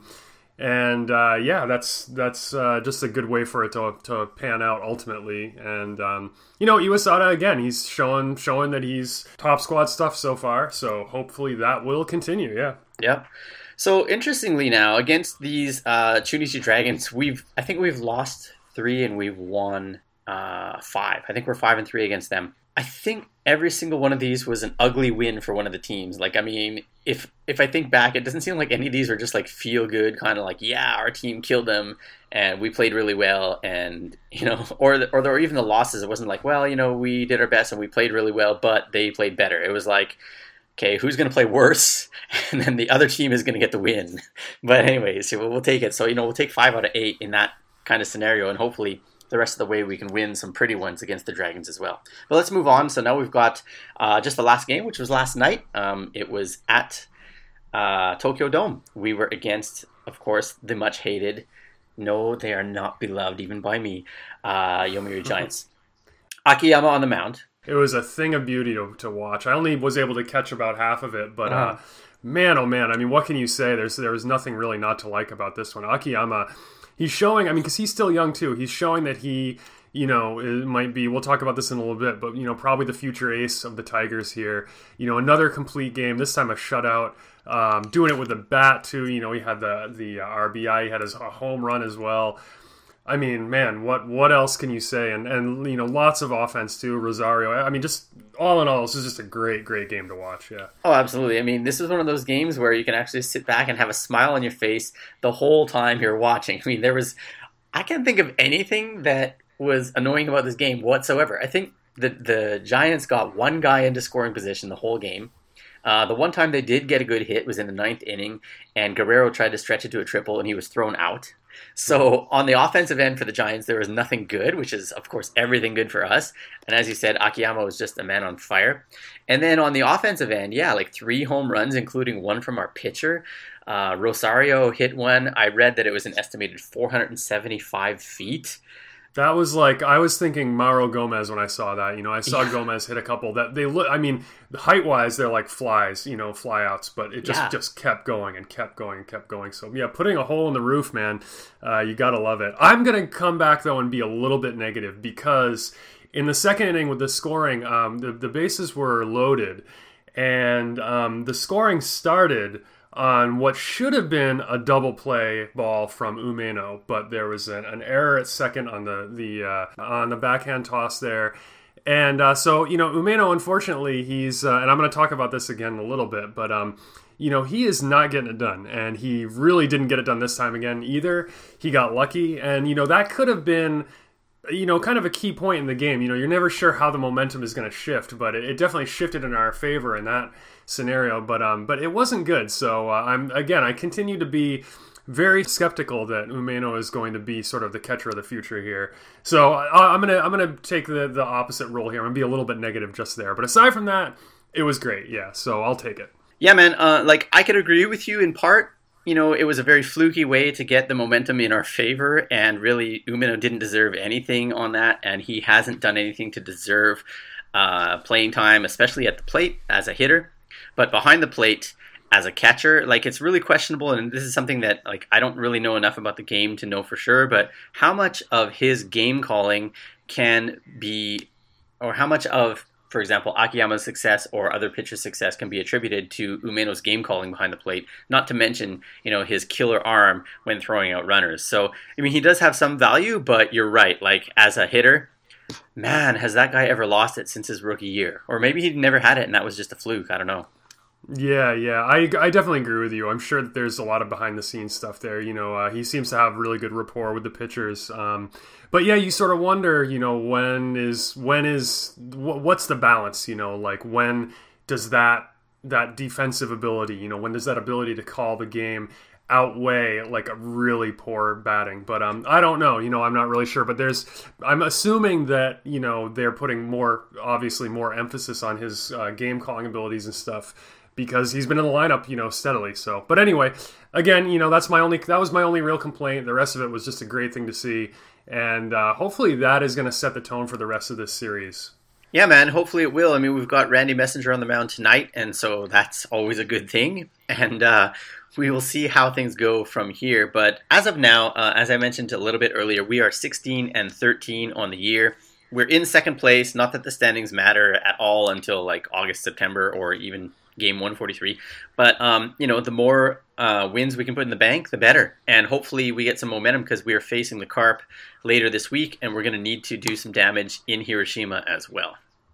and uh, yeah, that's that's uh, just a good way for it to to pan out ultimately. And um, you know, Iwasada again, he's showing showing that he's top squad stuff so far, so hopefully that will continue. Yeah. Yep. So interestingly, now against these uh, Chunichi Dragons, we've I think we've lost three and we've won. Uh, five. I think we're five and three against them. I think every single one of these was an ugly win for one of the teams. Like, I mean, if if I think back, it doesn't seem like any of these were just like feel good, kind of like, yeah, our team killed them and we played really well, and you know, or the, or, the, or even the losses. It wasn't like, well, you know, we did our best and we played really well, but they played better. It was like, okay, who's going to play worse? And then the other team is going to get the win. But anyways, we'll, we'll take it. So, you know, we'll take five out of eight in that kind of scenario, and hopefully the rest of the way we can win some pretty ones against the Dragons as well. But let's move on. So now we've got uh, just the last game, which was last night. Um, it was at uh, Tokyo Dome. We were against, of course, the much hated, no, they are not beloved even by me, uh, Yomiuri Giants. Akiyama on the mound. It was a thing of beauty to, to watch. I only was able to catch about half of it, but uh, man, oh man, I mean, what can you say? There's there was nothing really not to like about this one. Akiyama, he's showing, I mean, because he's still young too, he's showing that he, you know, it might be, we'll talk about this in a little bit, but, you know, probably the future ace of the Tigers here. You know, another complete game, this time a shutout, um, doing it with the bat too. You know, he had the, the uh, R B I, he had his a home run as well. I mean, man, what what else can you say? And, and you know, lots of offense too, Rosario. I mean, just all in all, this is just a great, great game to watch, yeah. Oh, absolutely. I mean, this is one of those games where you can actually sit back and have a smile on your face the whole time you're watching. I mean, there was, I can't think of anything that was annoying about this game whatsoever. I think the, the Giants got one guy into scoring position the whole game. Uh, the one time they did get a good hit was in the ninth inning, and Guerrero tried to stretch it to a triple, and he was thrown out. So on the offensive end for the Giants, there was nothing good, which is, of course, everything good for us. And as you said, Akiyama was just a man on fire. And then on the offensive end, yeah, like three home runs, including one from our pitcher. Uh, Rosario hit one. I read that it was an estimated four hundred seventy-five feet. That was like, I was thinking Mauro Gomez when I saw that. You know, I saw yeah. Gomez hit a couple that they look, I mean, height-wise, they're like flies, you know, flyouts, but it just, yeah. just kept going and kept going and kept going. So, yeah, putting a hole in the roof, man, uh, you got to love it. I'm going to come back, though, and be a little bit negative because in the second inning with the scoring, um, the, the bases were loaded, and um, the scoring started on what should have been a double play ball from Umeno, but there was an, an error at second on the the uh, on the backhand toss there, and uh, so you know Umeno, unfortunately, he's uh, and I'm going to talk about this again in a little bit, but um, you know he is not getting it done, and he really didn't get it done this time again either. He got lucky, and you know that could have been, you know, kind of a key point in the game. You know, you're never sure how the momentum is going to shift, but it, it definitely shifted in our favor in that scenario. But um, but it wasn't good. So uh, I'm again, I continue to be very skeptical that Umeno is going to be sort of the catcher of the future here. So I, I'm gonna I'm gonna take the the opposite role here. I'm gonna be a little bit negative just there. But aside from that, it was great. Yeah, so I'll take it. Yeah, man. Uh, like I could agree with you in part. You know, it was a very fluky way to get the momentum in our favor, and really Umeno didn't deserve anything on that, and he hasn't done anything to deserve uh, playing time, especially at the plate as a hitter. But behind the plate, as a catcher. Like, it's really questionable, and this is something that, like, I don't really know enough about the game to know for sure, but how much of his game calling can be, or how much of, for example, Akiyama's success or other pitchers' success can be attributed to Umeno's game calling behind the plate, not to mention, you know, his killer arm when throwing out runners. So, I mean, he does have some value, but you're right. Like, as a hitter, man, has that guy ever lost it since his rookie year? Or maybe he never had it and that was just a fluke. I don't know. Yeah, yeah, I, I definitely agree with you. I'm sure that there's a lot of behind the scenes stuff there. You know, uh, he seems to have really good rapport with the pitchers. Um, but yeah, you sort of wonder, you know, when is when is wh- what's the balance? You know, like when does that that defensive ability, you know, when does that ability to call the game outweigh like a really poor batting? But um, I don't know. You know, I'm not really sure. But there's, I'm assuming that, you know, they're putting more, obviously more emphasis on his uh, game calling abilities and stuff, because he's been in the lineup, you know, steadily. So, but anyway, again, you know, that's my only, that was my only real complaint. The rest of it was just a great thing to see. And uh, hopefully that is going to set the tone for the rest of this series. Yeah, man, hopefully it will. I mean, we've got Randy Messenger on the mound tonight, and so that's always a good thing. And uh, we will see how things go from here. But as of now, uh, as I mentioned a little bit earlier, we are sixteen and thirteen on the year. We're in second place. Not that the standings matter at all until like August, September, or even game one forty-three. But, um, you know, the more uh, wins we can put in the bank, the better. And hopefully we get some momentum because we are facing the Carp later this week, and we're going to need to do some damage in Hiroshima as well.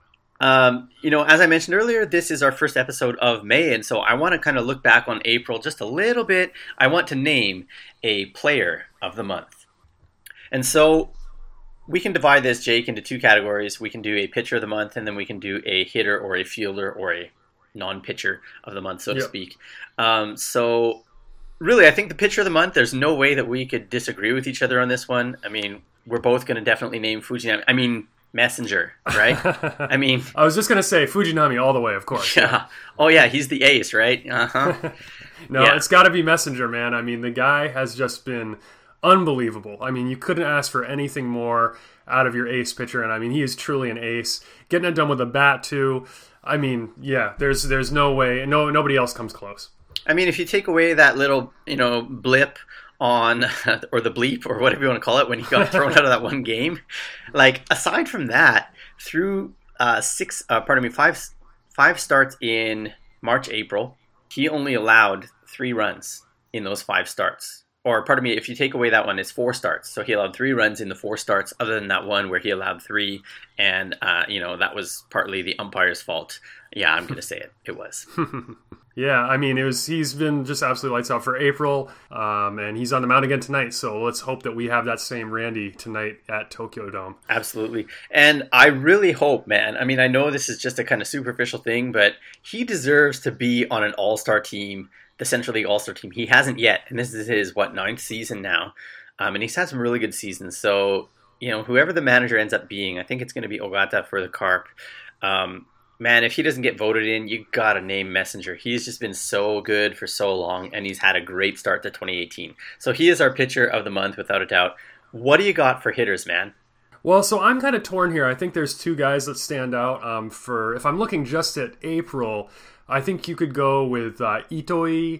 Um, you know, as I mentioned earlier, this is our first episode of May, and so I want to kind of look back on April just a little bit. I want to name a player of the month. And so we can divide this, Jake, into two categories. We can do a pitcher of the month, and then we can do a hitter or a fielder or a non-pitcher of the month, so to Yep. speak. Um, so really, I think the pitcher of the month, there's no way that we could disagree with each other on this one. I mean, we're both going to definitely name Fujinami. I mean, Messenger, right? I mean, I was just going to say Fujinami all the way, of course. yeah. Oh, yeah, he's the ace, right? Uh-huh. No, Yeah. it's got to be Messenger, man. I mean, the guy has just been unbelievable. I mean, you couldn't ask for anything more out of your ace pitcher, and I mean, he is truly an ace. Getting it done with a bat, too. I mean, yeah, there's there's no way, no nobody else comes close. I mean, if you take away that little, you know, blip on, or the bleep, or whatever you want to call it, when he got thrown out of that one game, like, aside from that, through uh, six, uh, pardon me, five, five starts in March, April, he only allowed three runs in those five starts. Or, pardon me, if you take away that one, it's four starts. So he allowed three runs in the four starts, other than that one where he allowed three, and, uh, you know, that was partly the umpire's fault. Yeah, I'm going to say it. It was. Yeah, I mean, it was. He's been just absolutely lights out for April, um, and he's on the mound again tonight. So let's hope that we have that same Randy tonight at Tokyo Dome. Absolutely. And I really hope, man, I mean, I know this is just a kind of superficial thing, but he deserves to be on an all-star team, the Central League All-Star team. He hasn't yet, and this is his, what, ninth season now. Um, and he's had some really good seasons. So, you know, whoever the manager ends up being, I think it's going to be Ogata for the Carp. Um, man, if he doesn't get voted in, you got to name Messenger. He's just been so good for so long, and he's had a great start to twenty eighteen. So he is our pitcher of the month, without a doubt. What do you got for hitters, man? Well, so I'm kind of torn here. I think there's two guys that stand out. Um, for if I'm looking just at April, I think you could go with uh, Itoi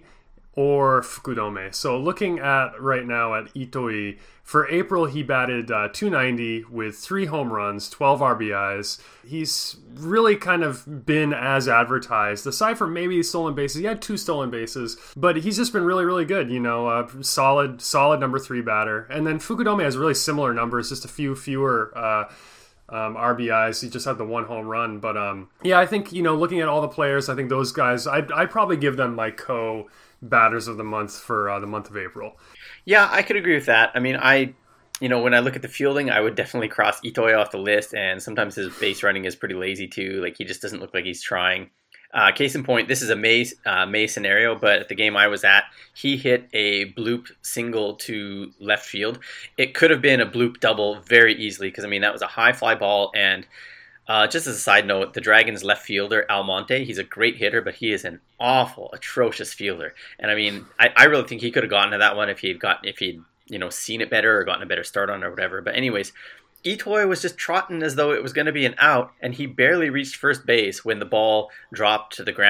or Fukudome. So looking at right now at Itoi, for April he batted uh, two ninety with three home runs, twelve R B Is. He's really kind of been as advertised. Aside from maybe stolen bases, he had two stolen bases, but he's just been really, really good. You know, uh, solid, solid number three batter. And then Fukudome has really similar numbers, just a few fewer Uh, Um, R B Is. He just had the one home run. But um, yeah, I think, you know, looking at all the players, I think those guys, I'd, I'd probably give them my co-batters of the month for uh, the month of April. Yeah, I could agree with that. I mean, I, you know, when I look at the fielding, I would definitely cross Itoi off the list, and sometimes his base running is pretty lazy too. Like, he just doesn't look like he's trying. Uh, case in point, this is a May, uh, May scenario, but at the game I was at, he hit a bloop single to left field. It could have been a bloop double very easily, because, I mean, that was a high fly ball. And uh, just as a side note, the Dragons left fielder, Almonte, he's a great hitter, but he is an awful, atrocious fielder. And, I mean, I, I really think he could have gotten to that one if he had gotten, if he'd, you know, seen it better or gotten a better start on it or whatever. But anyways, Itoi was just trotting as though it was going to be an out, and he barely reached first base when the ball dropped to the ground.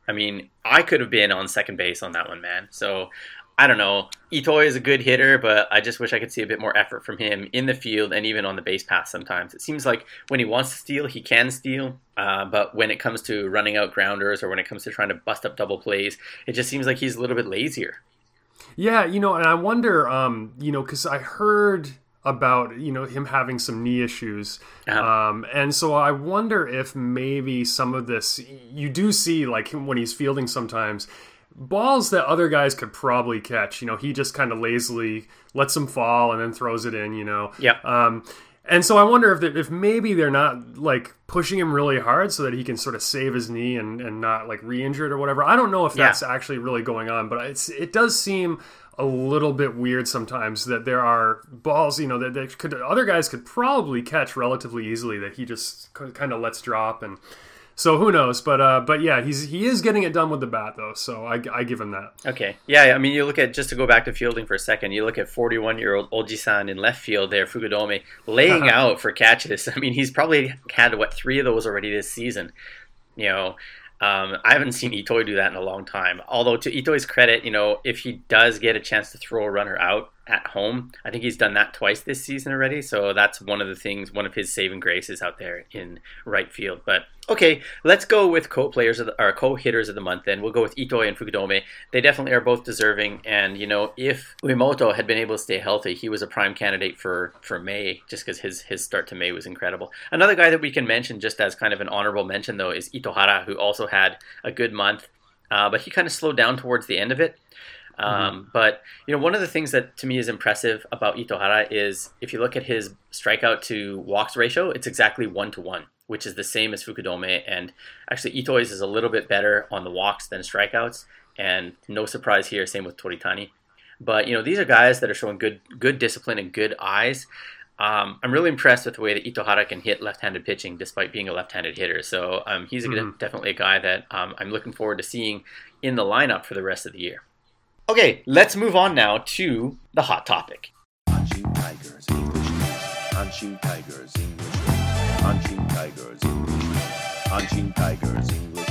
I mean, I could have been on second base on that one, man. So I don't know. Itoi is a good hitter, but I just wish I could see a bit more effort from him in the field and even on the base path sometimes. It seems like when he wants to steal, he can steal. Uh, but when it comes to running out grounders or when it comes to trying to bust up double plays, it just seems like he's a little bit lazier. Yeah, you know, and I wonder, um, you know, because I heard about, you know, him having some knee issues. Uh-huh. Um, and so I wonder if maybe some of this, you do see, like, when he's fielding sometimes, balls that other guys could probably catch. You know, he just kind of lazily lets them fall and then throws it in, you know. Yeah. Um, and so I wonder if if maybe they're not, like, pushing him really hard so that he can sort of save his knee and, and not, like, re-injure it or whatever. I don't know if that's yeah. actually really going on, but it's it does seem a little bit weird sometimes that there are balls, you know, that, that could other guys could probably catch relatively easily that he just kind of lets drop. And so who knows? But uh, but yeah, he's he is getting it done with the bat, though, so I, I give him that. Okay. Yeah, I mean, you look at, just to go back to fielding for a second, you look at forty-one-year-old Oji-san in left field there, Fukudome, laying out for catches. I mean, he's probably had, what, three of those already this season. You know, um, I haven't seen Itoi do that in a long time. Although, to Itoi's credit, you know, if he does get a chance to throw a runner out at home, I think he's done that twice this season already. So that's one of the things, one of his saving graces out there in right field. But okay, let's go with co-players of the, or co-hitters of the month then. We'll go with Itoi and Fukudome. They definitely are both deserving. And, you know, if Uemoto had been able to stay healthy, he was a prime candidate for, for May, just because his, his start to May was incredible. Another guy that we can mention just as kind of an honorable mention, though, is Itohara, who also had a good month. Uh, but he kind of slowed down towards the end of it. Um, mm-hmm. But, you know, one of the things that to me is impressive about Itohara is if you look at his strikeout to walks ratio, it's exactly one to one, which is the same as Fukudome. And actually, Itoi's is a little bit better on the walks than strikeouts. And no surprise here, same with Toritani. But, you know, these are guys that are showing good good discipline and good eyes. Um, I'm really impressed with the way that Itohara can hit left-handed pitching despite being a left-handed hitter. So um, he's a, mm-hmm. definitely a guy that um, I'm looking forward to seeing in the lineup for the rest of the year. Okay, let's move on now to the hot topic. Hanshin Tigers English News. Hanshin Tigers English News. Hanshin Tigers English News. Hanshin Tigers English News.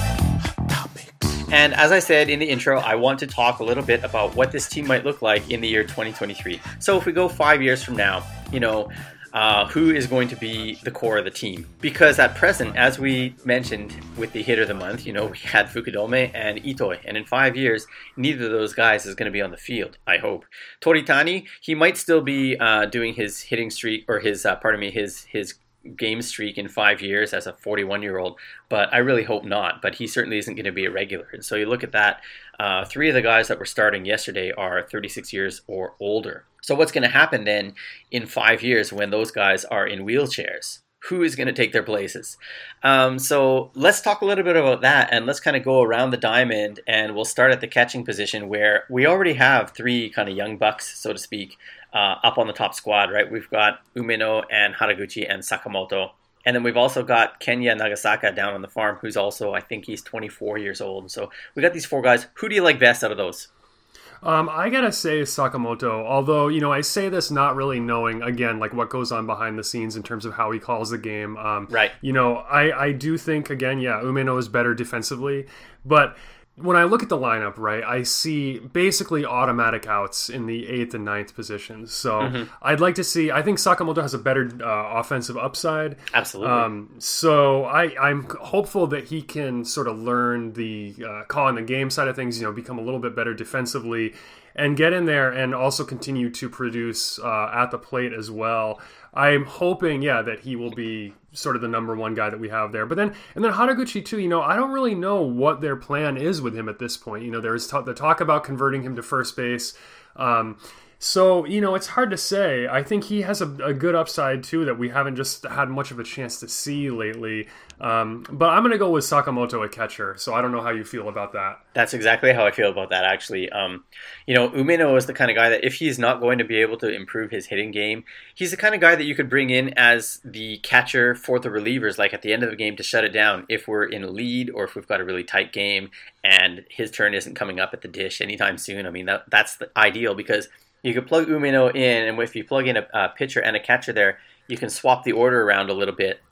Hot topics. And as I said in the intro, I want to talk a little bit about what this team might look like in the year twenty twenty-three. So if we go five years from now, you know, Uh, who is going to be the core of the team? Because at present, as we mentioned with the hitter of the month, you know, we had Fukudome and Itoi, and in five years, neither of those guys is going to be on the field, I hope. Toritani, he might still be uh, doing his hitting streak, or his, uh, pardon me, his his game streak in five years as a forty-one-year-old, but I really hope not. But he certainly isn't going to be a regular. And so you look at that, uh, three of the guys that were starting yesterday are thirty-six years or older. So what's going to happen then in five years when those guys are in wheelchairs? Who is going to take their places? Um, so let's talk a little bit about that, and let's kind of go around the diamond, and we'll start at the catching position where we already have three kind of young bucks, so to speak, uh, up on the top squad, right? We've got Umeno and Haraguchi and Sakamoto. And then we've also got Kenya Nagasaka down on the farm, who's also, I think he's twenty-four years old. So we got these four guys. Who do you like best out of those? Um, I gotta say Sakamoto, although, you know, I say this not really knowing, again, like what goes on behind the scenes in terms of how he calls the game. Um, right. You know, I, I do think, again, yeah, Umeno is better defensively, but when I look at the lineup, right, I see basically automatic outs in the eighth and ninth positions. So mm-hmm. I'd like to see, I think Sakamoto has a better uh, offensive upside. Absolutely. Um, so I, I'm hopeful that he can sort of learn the uh, calling the game side of things, you know, become a little bit better defensively and get in there and also continue to produce uh, at the plate as well. I'm hoping, yeah, that he will be sort of the number one guy that we have there. But then, and then Haraguchi too, you know, I don't really know what their plan is with him at this point. You know, there's t- the talk about converting him to first base. Um, so, you know, it's hard to say. I think he has a, a good upside too that we haven't just had much of a chance to see lately. Um, but I'm going to go with Sakamoto at catcher. So I don't know how you feel about that. That's exactly how I feel about that, actually. Um, you know, Umeno is the kind of guy that if he's not going to be able to improve his hitting game, he's the kind of guy that you could bring in as the catcher for the relievers, like at the end of the game to shut it down if we're in a lead or if we've got a really tight game and his turn isn't coming up at the dish anytime soon. I mean, that that's the ideal because you could plug Umeno in, and if you plug in a, a pitcher and a catcher there, you can swap the order around a little bit.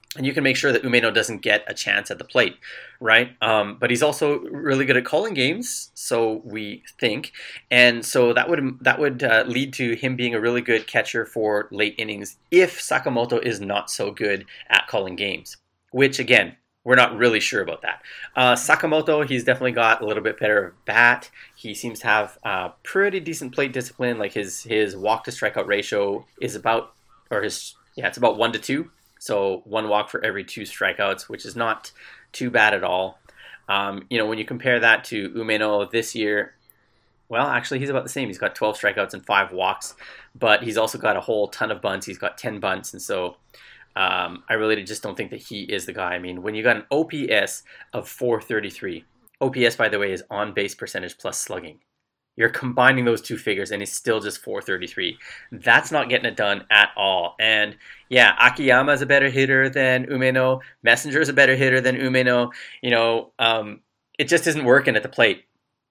and you can make sure that Umeno doesn't get a chance at the plate, right? Um, but he's also really good at calling games, so we think, and so that would that would uh, lead to him being a really good catcher for late innings if Sakamoto is not so good at calling games, which again, we're not really sure about that. Uh, Sakamoto, he's definitely got a little bit better bat. He seems to have uh, pretty decent plate discipline. Like his his walk to strikeout ratio is about, or his yeah, it's about one to two. So one walk for every two strikeouts, which is not too bad at all. Um, you know, when you compare that to Umeno this year, well, actually, he's about the same. He's got twelve strikeouts and five walks, but he's also got a whole ton of bunts. He's got ten bunts, and so um, I really just don't think that he is the guy. I mean, when you got an O P S of four thirty-three, O P S, by the way, is on-base percentage plus slugging. You're combining those two figures, and it's still just four thirty-three. That's not getting it done at all. And yeah, Akiyama is a better hitter than Umeno. Messenger is a better hitter than Umeno. You know, um, it just isn't working at the plate.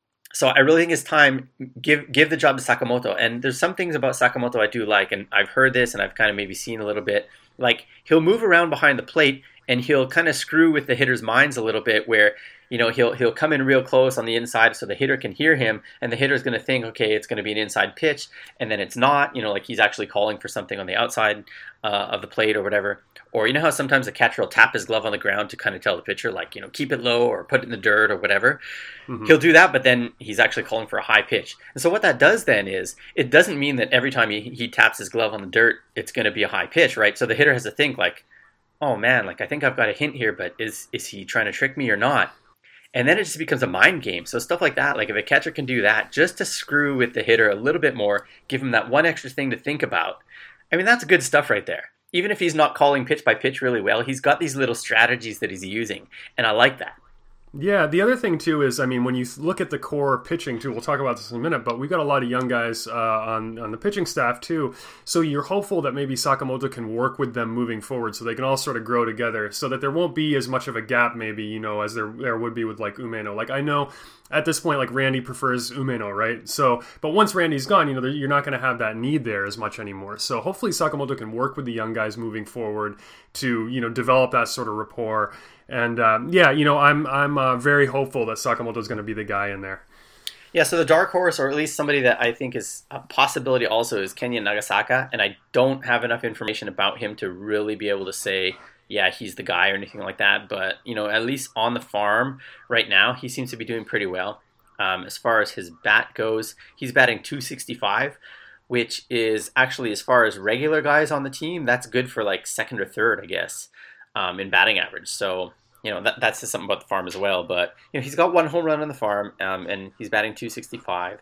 So I really think it's time, give give the job to Sakamoto. And there's some things about Sakamoto I do like, and I've heard this, and I've kind of maybe seen a little bit. Like, he'll move around behind the plate, and he'll kind of screw with the hitters' minds a little bit, where, you know, he'll he'll come in real close on the inside so the hitter can hear him, and the hitter's going to think, okay, it's going to be an inside pitch, and then it's not, you know, like he's actually calling for something on the outside uh, of the plate or whatever. Or you know how sometimes the catcher will tap his glove on the ground to kind of tell the pitcher, like, you know, keep it low or put it in the dirt or whatever. Mm-hmm. He'll do that, but then he's actually calling for a high pitch. And so what that does then is, it doesn't mean that every time he, he taps his glove on the dirt, it's going to be a high pitch, right? So the hitter has to think like, oh man, like I think I've got a hint here, but is is he trying to trick me or not? And then it just becomes a mind game. So stuff like that, like if a catcher can do that just to screw with the hitter a little bit more, give him that one extra thing to think about, I mean, that's good stuff right there. Even if he's not calling pitch by pitch really well, he's got these little strategies that he's using, and I like that. Yeah, the other thing too is, I mean, when you look at the core pitching too, we'll talk about this in a minute, but we've got a lot of young guys uh, on on the pitching staff too. So you're hopeful that maybe Sakamoto can work with them moving forward, so they can all sort of grow together, so that there won't be as much of a gap, maybe, you know, as there there would be with like Umeno. Like I know at this point, like Randy prefers Umeno, right? So, but once Randy's gone, you know, you're not going to have that need there as much anymore. So hopefully Sakamoto can work with the young guys moving forward to, you know, develop that sort of rapport. And um, yeah, you know, I'm I'm uh, very hopeful that Sakamoto is going to be the guy in there. Yeah, so the dark horse, or at least somebody that I think is a possibility also, is Kenya Nagasaka, and I don't have enough information about him to really be able to say, yeah, he's the guy or anything like that. But, you know, at least on the farm right now, he seems to be doing pretty well. Um, as far as his bat goes, he's batting two sixty-five, which is actually, as far as regular guys on the team, that's good for like second or third, I guess, um, in batting average. So, you know, that, that's just something about the farm as well. But, you know, he's got one home run on the farm, um, and he's batting two sixty-five.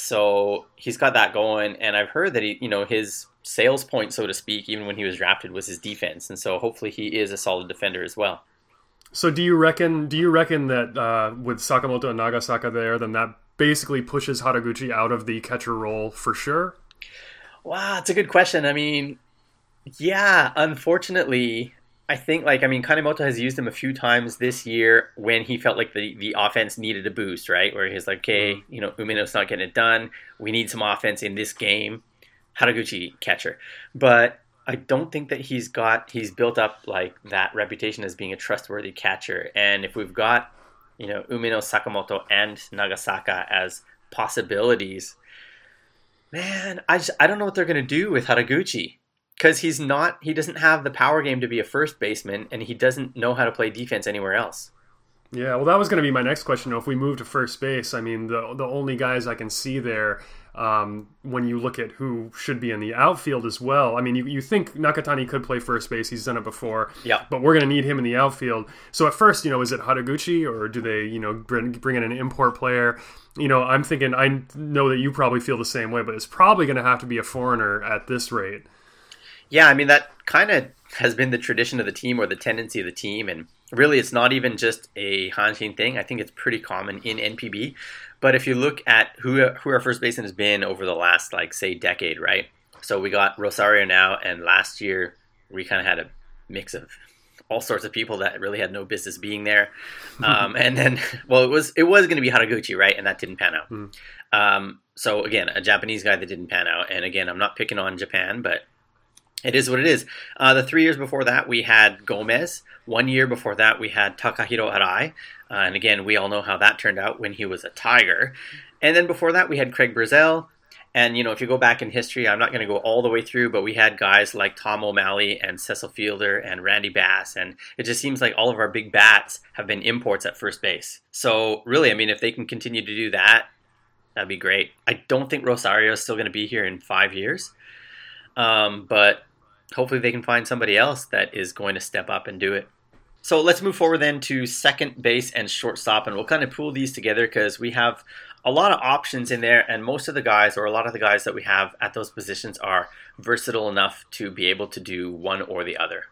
So he's got that going. And I've heard that, he, you know, his sales point, so to speak, even when he was drafted, was his defense. And so hopefully he is a solid defender as well. So do you reckon do you reckon that uh, with Sakamoto and Nagasaka there, then that basically pushes Haraguchi out of the catcher role for sure? Wow, it's a good question. I mean, yeah, unfortunately, I think, like, I mean, Kanemoto has used him a few times this year when he felt like the, the offense needed a boost, right? Where he's like, okay, mm-hmm. you know, Umeno's not getting it done. We need some offense in this game. Haraguchi, catcher. But I don't think that he's got, he's built up like that reputation as being a trustworthy catcher. And if we've got, you know, Umeno, Sakamoto, and Nagasaka as possibilities, man, I just, I don't know what they're going to do with Haraguchi. Because he's not, he doesn't have the power game to be a first baseman, and he doesn't know how to play defense anywhere else. Yeah, well, that was going to be my next question. If we move to first base, I mean, the the only guys I can see there, um, when you look at who should be in the outfield as well, I mean, you, you think Nakatani could play first base. He's done it before. Yeah. But we're going to need him in the outfield. So at first, you know, is it Haraguchi, or do they, you know, bring, bring in an import player? You know, I'm thinking, I know that you probably feel the same way, but it's probably going to have to be a foreigner at this rate. Yeah, I mean, that kind of has been the tradition of the team, or the tendency of the team. And really, it's not even just a Hanshin thing. I think it's pretty common in N P B. But if you look at who who our first baseman has been over the last, like, say, decade, right? So we got Rosario now, and last year we kind of had a mix of all sorts of people that really had no business being there. Um, and then, well, it was it was going to be Haraguchi, right? And that didn't pan out. Mm. Um, so, again, a Japanese guy that didn't pan out. And, again, I'm not picking on Japan, but It is what it is. Uh, the three years before that, we had Gomez. One year before that, we had Takahiro Arai. Uh, and again, we all know how that turned out when he was a Tiger. And then before that, we had Craig Brazell. And, you know, if you go back in history, I'm not going to go all the way through, but we had guys like Tom O'Malley and Cecil Fielder and Randy Bass. And it just seems like all of our big bats have been imports at first base. So really, I mean, if they can continue to do that, that'd be great. I don't think Rosario is still going to be here in five years. Um, but hopefully they can find somebody else that is going to step up and do it. So let's move forward then to second base and shortstop, and we'll kind of pool these together because we have a lot of options in there, and most of the guys, or a lot of the guys that we have at those positions, are versatile enough to be able to do one or the other.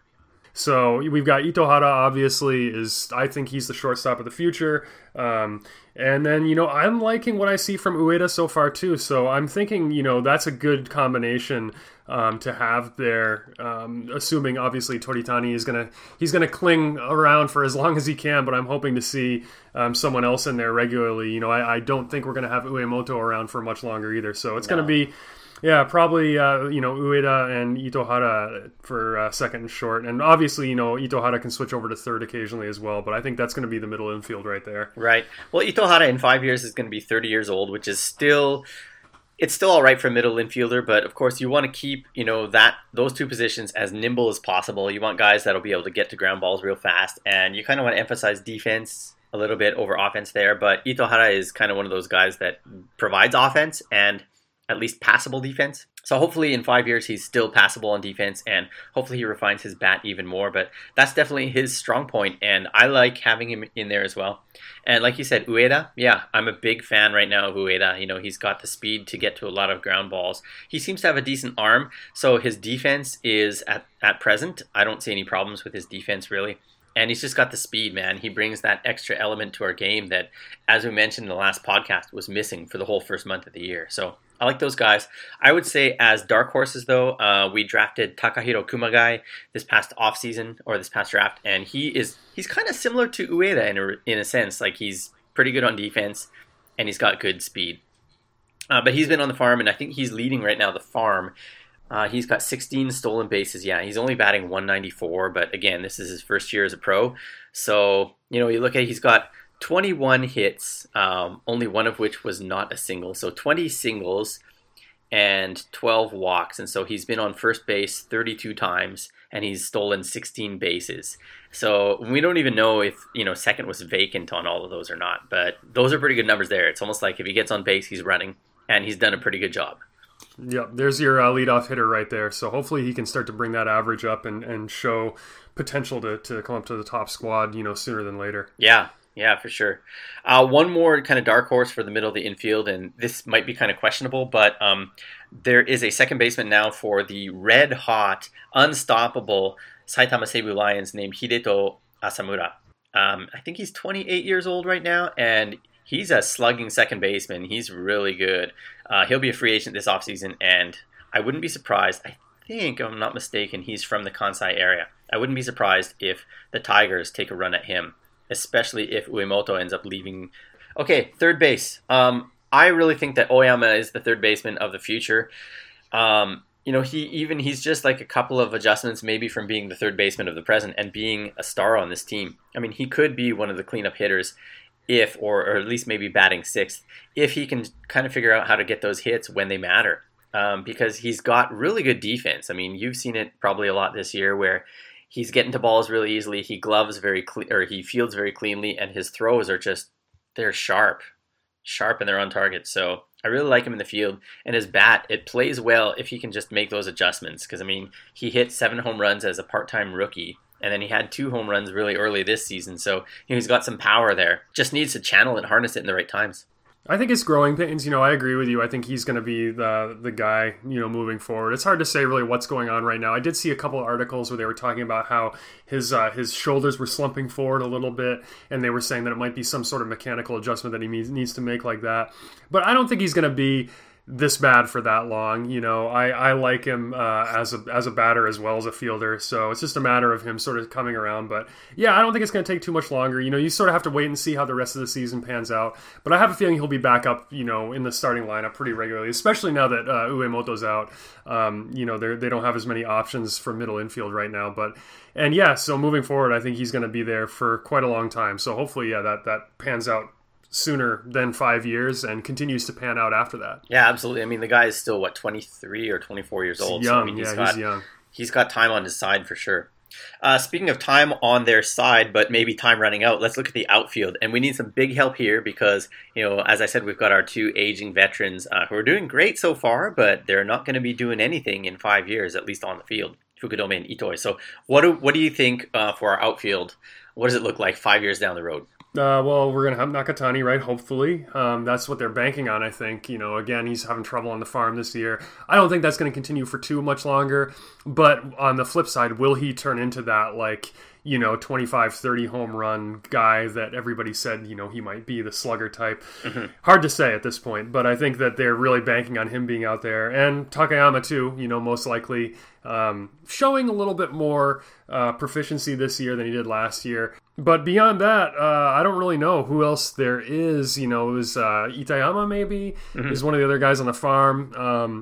So we've got Itohara, obviously, is I think he's the shortstop of the future. Um, and then, you know, I'm liking what I see from Ueda so far, too. So I'm thinking, you know, that's a good combination um, to have there, um, assuming, obviously, Toritani is going to he's gonna cling around for as long as he can, but I'm hoping to see um, someone else in there regularly. You know, I, I don't think we're going to have Uemoto around for much longer either. So it's no. going to be... Yeah, probably, uh, you know, Ueda and Itohara for uh, second and short. And obviously, you know, Itohara can switch over to third occasionally as well. But I think that's going to be the middle infield right there. Right. Well, Itohara in five years is going to be thirty years old, which is still... It's still all right for a middle infielder, but of course you want to keep, you know, that those two positions as nimble as possible. You want guys that'll be able to get to ground balls real fast, and you kind of want to emphasize defense a little bit over offense there. But Itohara is kind of one of those guys that provides offense and at least passable defense. So hopefully in five years he's still passable on defense, and hopefully he refines his bat even more. But that's definitely his strong point, and I like having him in there as well. And like you said, Ueda, yeah, I'm a big fan right now of Ueda. You know, he's got the speed to get to a lot of ground balls. He seems to have a decent arm, so his defense is, at, at present, I don't see any problems with his defense really. And he's just got the speed, man. He brings that extra element to our game that, as we mentioned in the last podcast, was missing for the whole first month of the year. So I like those guys. I would say as dark horses, though, uh, we drafted Takahiro Kumagai this past offseason, or this past draft, and he is he's kind of similar to Ueda in a, in a sense. Like, he's pretty good on defense, and he's got good speed. Uh, but he's been on the farm, and I think he's leading right now the farm. Uh, he's got sixteen stolen bases. Yeah, he's only batting one ninety-four, but again, this is his first year as a pro. So, you know, you look at, he's got twenty-one hits, um, only one of which was not a single. So twenty singles and twelve walks. And so he's been on first base thirty-two times, and he's stolen sixteen bases. So we don't even know if, you know, second was vacant on all of those or not. But those are pretty good numbers there. It's almost like if he gets on base, he's running, and he's done a pretty good job. Yeah, there's your uh, leadoff hitter right there. So hopefully he can start to bring that average up and, and show potential to, to come up to the top squad, you know, sooner than later. Yeah, yeah, for sure. Uh, one more kind of dark horse for the middle of the infield, and this might be kind of questionable, but um, there is a second baseman now for the red-hot, unstoppable Saitama Seibu Lions named Hideto Asamura. Um, I think he's twenty-eight years old right now, and he's a slugging second baseman. He's really good. Uh, he'll be a free agent this offseason, and I wouldn't be surprised. I think, if I'm not mistaken, he's from the Kansai area. I wouldn't be surprised if the Tigers take a run at him, especially if Uemoto ends up leaving. Okay, third base. Um, I really think that Oyama is the third baseman of the future. Um, you know, he even he's just like a couple of adjustments maybe from being the third baseman of the present and being a star on this team. I mean, he could be one of the cleanup hitters if, or, or at least maybe batting sixth, if he can kind of figure out how to get those hits when they matter. Um, because he's got really good defense. I mean, you've seen it probably a lot this year where he's getting to balls really easily. He gloves very clean, or he fields very cleanly, and his throws are just, they're sharp, sharp, and they're on target. So I really like him in the field, and his bat, it plays well if he can just make those adjustments. Because I mean, he hit seven home runs as a part-time rookie, and then he had two home runs really early this season. So, you know, he's got some power there. Just needs to channel and harness it in the right times. I think it's growing pains. You know, I agree with you. I think he's going to be the the guy, you know, moving forward. It's hard to say really what's going on right now. I did see a couple of articles where they were talking about how his uh, his shoulders were slumping forward a little bit, and they were saying that it might be some sort of mechanical adjustment that he needs needs to make like that. But I don't think he's going to be this bad for that long. You know, I, I like him uh, as a as a batter as well as a fielder, so it's just a matter of him sort of coming around. But yeah, I don't think it's going to take too much longer. You know, you sort of have to wait and see how the rest of the season pans out. But I have a feeling he'll be back up, you know, in the starting lineup pretty regularly, especially now that uh, Uemoto's out. Um, you know, they they don't have as many options for middle infield right now. But and yeah, so moving forward, I think he's going to be there for quite a long time. So hopefully, yeah, that that pans out sooner than five years and continues to pan out after that. Yeah, absolutely. I mean, the guy is still, what, twenty-three or twenty-four years old? He's young, so, I mean, he's yeah, got, he's young. He's got time on his side for sure. Uh, speaking of time on their side, but maybe time running out, let's look at the outfield. And we need some big help here because, you know, as I said, we've got our two aging veterans uh, who are doing great so far, but they're not going to be doing anything in five years, at least on the field. Fukudome and Itoi. So what do, what do you think uh, for our outfield? What does it look like five years down the road? Uh, well, we're going to have Nakatani, right? Hopefully. Um, that's what they're banking on, I think. You know, again, he's having trouble on the farm this year. I don't think that's going to continue for too much longer. But on the flip side, will he turn into that, like, you know, twenty-five, thirty home run guy that everybody said, you know, he might be, the slugger type? Mm-hmm. Hard to say at this point, but I think that they're really banking on him being out there. And Takayama, too, you know, most likely um, showing a little bit more uh, proficiency this year than he did last year. But beyond that, uh, I don't really know who else there is. You know, is uh, Itayama maybe mm-hmm. is one of the other guys on the farm um,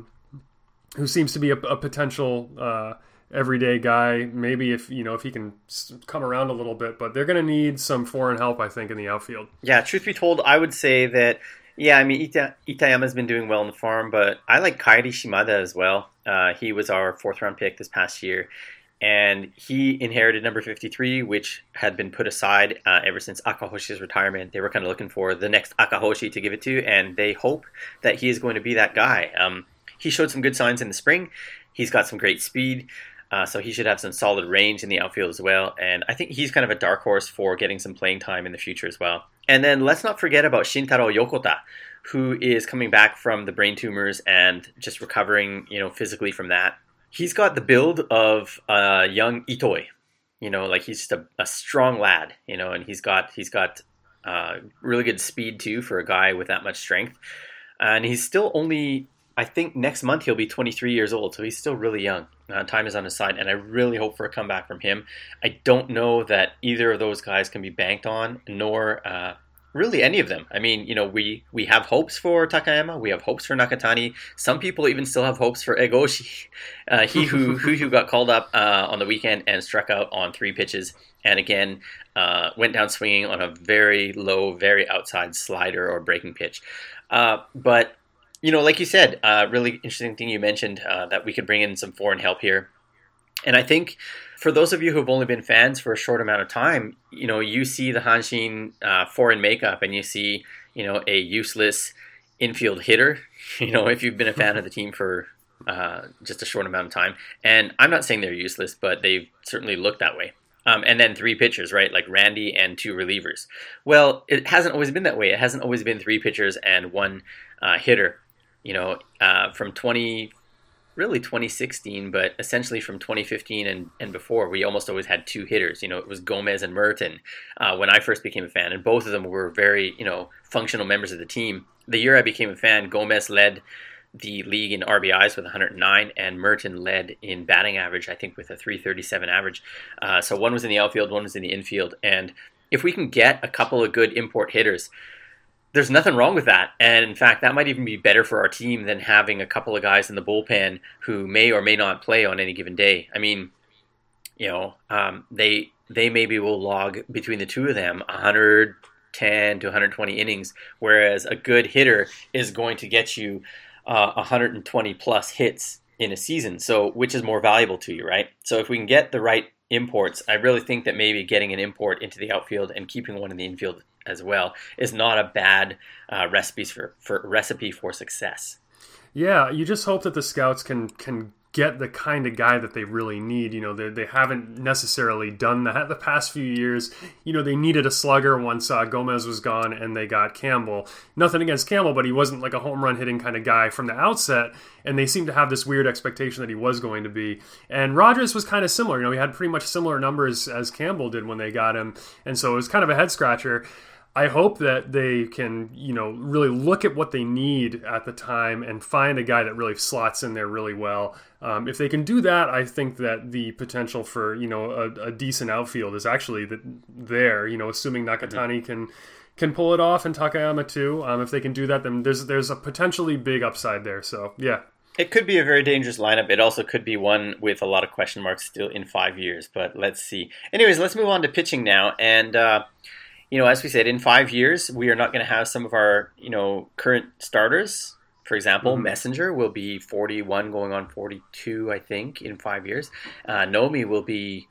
who seems to be a, a potential uh, everyday guy. Maybe if you know if he can come around a little bit, but they're going to need some foreign help, I think, in the outfield. Yeah, truth be told, I would say that. Yeah, I mean Ita- Itayama's been doing well in the farm, but I like Kairi Shimada as well. Uh, he was our fourth round pick this past year. And he inherited number fifty-three, which had been put aside uh, ever since Akahoshi's retirement. They were kind of looking for the next Akahoshi to give it to, and they hope that he is going to be that guy. Um, he showed some good signs in the spring. He's got some great speed, uh, so he should have some solid range in the outfield as well. And I think he's kind of a dark horse for getting some playing time in the future as well. And then let's not forget about Shintaro Yokota, who is coming back from the brain tumors and just recovering, you know, physically from that. He's got the build of a young Itoi, you know, like he's just a, a strong lad, you know, and he's got he's got uh, really good speed too for a guy with that much strength. And he's still only, I think next month he'll be twenty-three years old, so he's still really young. Uh, time is on his side, and I really hope for a comeback from him. I don't know that either of those guys can be banked on, nor uh, really any of them. I mean, you know, we, we have hopes for Takayama, we have hopes for Nakatani. Some people even still have hopes for Egoshi, uh, he who, who who got called up uh, on the weekend and struck out on three pitches, and again uh, went down swinging on a very low, very outside slider or breaking pitch. Uh, but you know, like you said, uh, really interesting thing you mentioned uh, that we could bring in some foreign help here. And I think for those of you who have only been fans for a short amount of time, you know, you see the Hanshin uh, foreign makeup and you see, you know, a useless infield hitter, you know, if you've been a fan of the team for uh, just a short amount of time. And I'm not saying they're useless, but they've certainly looked that way. Um, and then three pitchers, right? Like Randy and two relievers. Well, it hasn't always been that way. It hasn't always been three pitchers and one uh, hitter. You know, uh, from twenty, really twenty sixteen, but essentially from twenty fifteen and, and before, we almost always had two hitters. You know, it was Gomez and Merton uh, when I first became a fan, and both of them were very, you know, functional members of the team. The year I became a fan, Gomez led the league in R B Is with one hundred nine, and Merton led in batting average, I think, with a three thirty-seven average. Uh, so one was in the outfield, one was in the infield, and if we can get a couple of good import hitters, there's nothing wrong with that. And in fact, that might even be better for our team than having a couple of guys in the bullpen who may or may not play on any given day. I mean, you know, um, they they maybe will log between the two of them one hundred ten to one hundred twenty innings, whereas a good hitter is going to get you uh, one hundred twenty plus hits in a season. So which is more valuable to you, right? So if we can get the right imports, I really think that maybe getting an import into the outfield and keeping one in the infield as well is not a bad uh, recipe for, for recipe for success. Yeah, you just hope that the scouts can can get the kind of guy that they really need. You know, they they haven't necessarily done that the past few years. You know, they needed a slugger once uh, Gomez was gone, and they got Campbell. Nothing against Campbell, but he wasn't like a home run hitting kind of guy from the outset, and they seemed to have this weird expectation that he was going to be. And Rogers was kind of similar. You know, he had pretty much similar numbers as Campbell did when they got him, and so it was kind of a head scratcher. I hope that they can, you know, really look at what they need at the time and find a guy that really slots in there really well. Um, if they can do that, I think that the potential for, you know, a, a decent outfield is actually the, there, you know, assuming Nakatani can can pull it off and Takayama too. Um, if they can do that, then there's there's a potentially big upside there. So, yeah. It could be a very dangerous lineup. It also could be one with a lot of question marks still in five years, but let's see. Anyways, let's move on to pitching now. And, uh, you know, as we said, in five years, we are not going to have some of our, you know, current starters. For example, mm-hmm. Messenger will be forty-one going on forty-two, I think, in five years. Uh, Nomi will be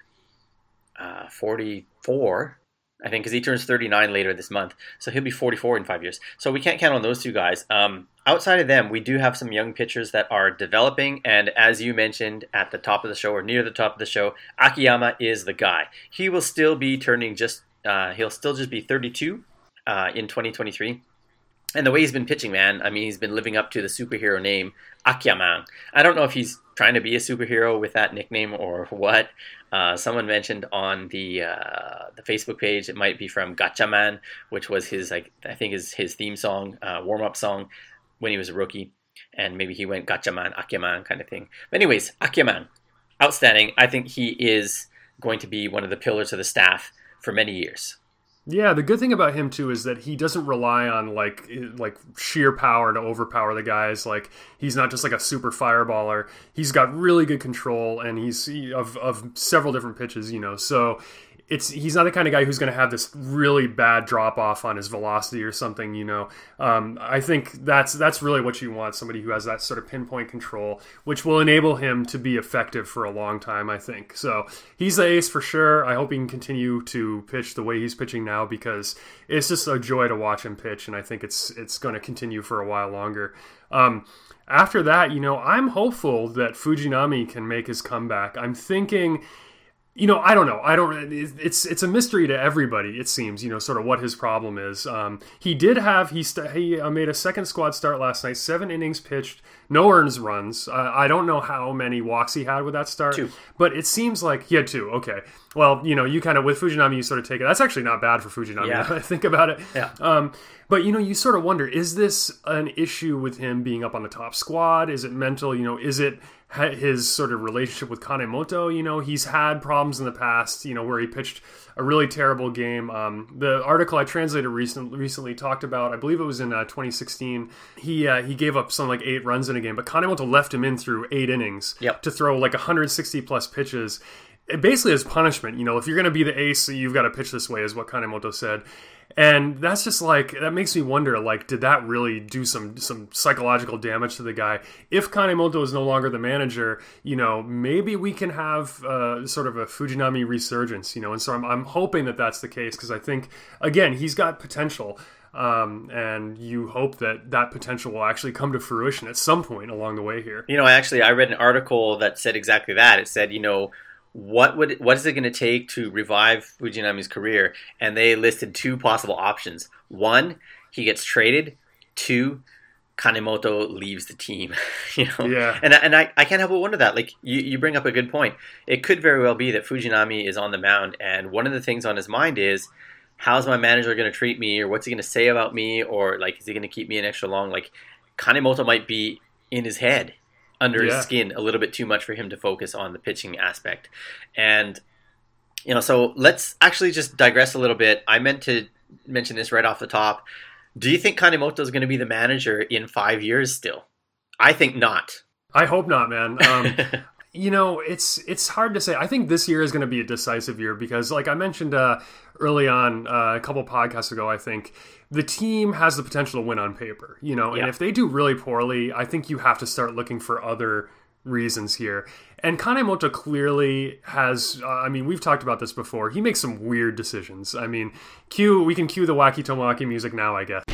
uh, forty-four, I think, because he turns thirty-nine later this month. So he'll be forty-four in five years. So we can't count on those two guys. Um, outside of them, we do have some young pitchers that are developing. And as you mentioned at the top of the show or near the top of the show, Akiyama is the guy. He will still be turning just, uh, he'll still just be thirty-two uh, in twenty twenty-three. And the way he's been pitching, man, I mean, he's been living up to the superhero name, Akyaman. I don't know if he's trying to be a superhero with that nickname or what. Uh, someone mentioned on the uh, the Facebook page, it might be from Gatchaman, which was his, like, I think is his theme song, uh, warm-up song when he was a rookie. And maybe he went Gatchaman, Akyaman kind of thing. But anyways, Akyaman, outstanding. I think he is going to be one of the pillars of the staff for many years. Yeah, the good thing about him too is that he doesn't rely on like like sheer power to overpower the guys. Like he's not just like a super fireballer. He's got really good control, and he's he, of of several different pitches. You know, so it's he's not the kind of guy who's going to have this really bad drop off on his velocity or something. You know, um, I think that's that's really what you want, somebody who has that sort of pinpoint control, which will enable him to be effective for a long time. I think so. He's the ace for sure. I hope he can continue to pitch the way he's pitching now, because it's just a joy to watch him pitch, and I think it's it's going to continue for a while longer. Um, after that, you know, I'm hopeful that Fujinami can make his comeback. I'm thinking. You know, I don't know. I don't. It's it's a mystery to everybody. It seems. You know, sort of what his problem is. Um, he did have he st- he uh, made a second squad start last night. Seven innings pitched, no earned runs. Uh, I don't know how many walks he had with that start. Two. But it seems like he had two. Okay. Well, you know, you kind of with Fujinami, you sort of take it. That's actually not bad for Fujinami. Yeah. Now I think about it. Yeah. Um, but you know, you sort of wonder: is this an issue with him being up on the top squad? Is it mental? You know, is it his sort of relationship with Kanemoto? You know, he's had problems in the past, you know, where he pitched a really terrible game. Um, the article I translated recent, recently talked about, I believe it was in uh, twenty sixteen, he uh, he gave up something like eight runs in a game, but Kanemoto left him in through eight innings yep. to throw like one hundred sixty plus pitches. It basically as punishment, you know, if you're going to be the ace, you've got to pitch this way, is what Kanemoto said. And that's just like, that makes me wonder, like, did that really do some some psychological damage to the guy? If Kanemoto is no longer the manager, you know, maybe we can have uh, sort of a Fujinami resurgence, you know, and so I'm, I'm hoping that that's the case, because I think, again, he's got potential. Um, and you hope that that potential will actually come to fruition at some point along the way here. You know, actually, I read an article that said exactly that. It said, you know, What would what is it going to take to revive Fujinami's career? And they listed two possible options. One, he gets traded. Two, Kanemoto leaves the team. you know, yeah. And and I, I can't help but wonder that. Like you, you bring up a good point. It could very well be that Fujinami is on the mound, and one of the things on his mind is, how's my manager going to treat me, or what's he going to say about me, or like is he going to keep me in extra long? Like Kanemoto might be in his head. Under yeah. his skin a little bit too much for him to focus on the pitching aspect. And, you know, so let's actually just digress a little bit. I meant to mention this right off the top. Do you think Kanemoto is going to be the manager in five years still? I think not. I hope not, man. Um, you know, it's it's hard to say. I think this year is going to be a decisive year because, like I mentioned uh, early on, uh, a couple podcasts ago, I think, the team has the potential to win on paper, you know, and yeah. if they do really poorly, I think you have to start looking for other reasons here. And Kanemoto clearly has, uh, I mean, we've talked about this before. He makes some weird decisions. I mean, cue, we can cue the Wacky Tomoaki music now, I guess.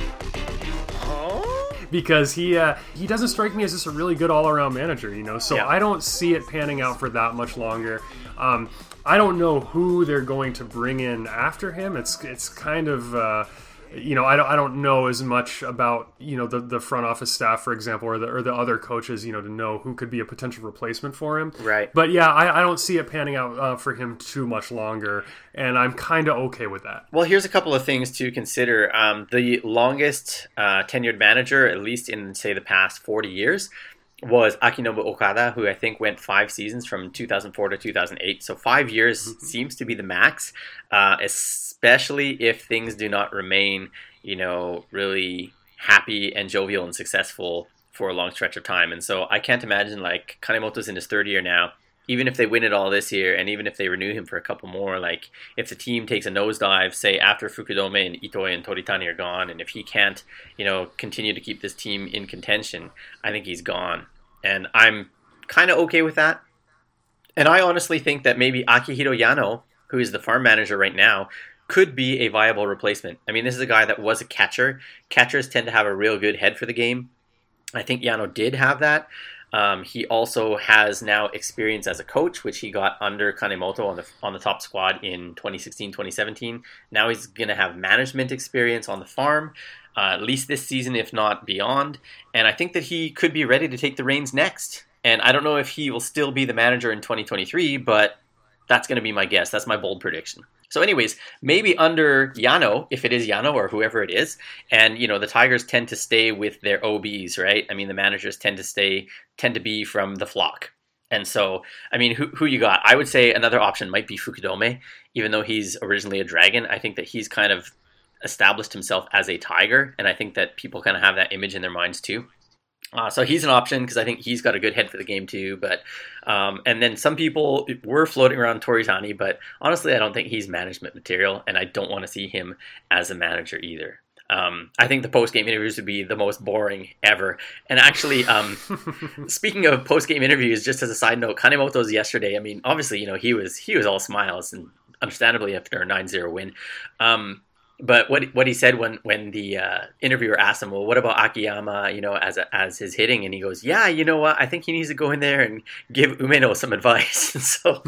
Because he uh, he doesn't strike me as just a really good all-around manager, you know, so yeah. I don't see it panning out for that much longer. Um, I don't know who they're going to bring in after him. It's it's kind of... Uh, you know, I don't, I don't know as much about, you know, the, the front office staff, for example, or the or the other coaches, you know, to know who could be a potential replacement for him. Right. But yeah, I, I don't see it panning out uh, for him too much longer, and I'm kind of okay with that. Well, here's a couple of things to consider. Um, the longest uh, tenured manager, at least in, say, the past forty years, was Akinobu Okada, who I think went five seasons from two thousand four to two thousand eight. So five years mm-hmm. seems to be the max, uh, especially if things do not remain, you know, really happy and jovial and successful for a long stretch of time. And so I can't imagine, like, Kanemoto's in his third year now. Even if they win it all this year, and even if they renew him for a couple more, like, if the team takes a nosedive, say, after Fukudome and Itoi and Toritani are gone, and if he can't, you know, continue to keep this team in contention, I think he's gone. And I'm kind of okay with that. And I honestly think that maybe Akihiro Yano, who is the farm manager right now, could be a viable replacement. I mean, this is a guy that was a catcher. Catchers tend to have a real good head for the game. I think Yano did have that. Um, he also has now experience as a coach, which he got under Kanemoto on the on the top squad in twenty sixteen twenty seventeen. Now he's going to have management experience on the farm, uh, at least this season, if not beyond. And I think that he could be ready to take the reins next. And I don't know if he will still be the manager in twenty twenty-three, but that's going to be my guess. That's my bold prediction. So anyways, maybe under Yano, if it is Yano or whoever it is, and, you know, the Tigers tend to stay with their O Bs, right? I mean, the managers tend to stay, tend to be from the flock. And so, I mean, who who you got? I would say another option might be Fukudome, even though he's originally a Dragon. I think that he's kind of established himself as a Tiger, and I think that people kind of have that image in their minds too. Uh, so he's an option because I think he's got a good head for the game too. But um, and then some people were floating around Toritani, but honestly, I don't think he's management material, and I don't want to see him as a manager either. Um, I think the post-game interviews would be the most boring ever. And actually, um, speaking of post-game interviews, just as a side note, Kanemoto's yesterday, I mean, obviously, you know, he was he was all smiles, and understandably after a nine zero win. Um, But what what he said when when the uh, interviewer asked him, well, what about Akiyama, you know, as a, as his hitting, and he goes, yeah, you know what, I think he needs to go in there and give Umeno some advice. so,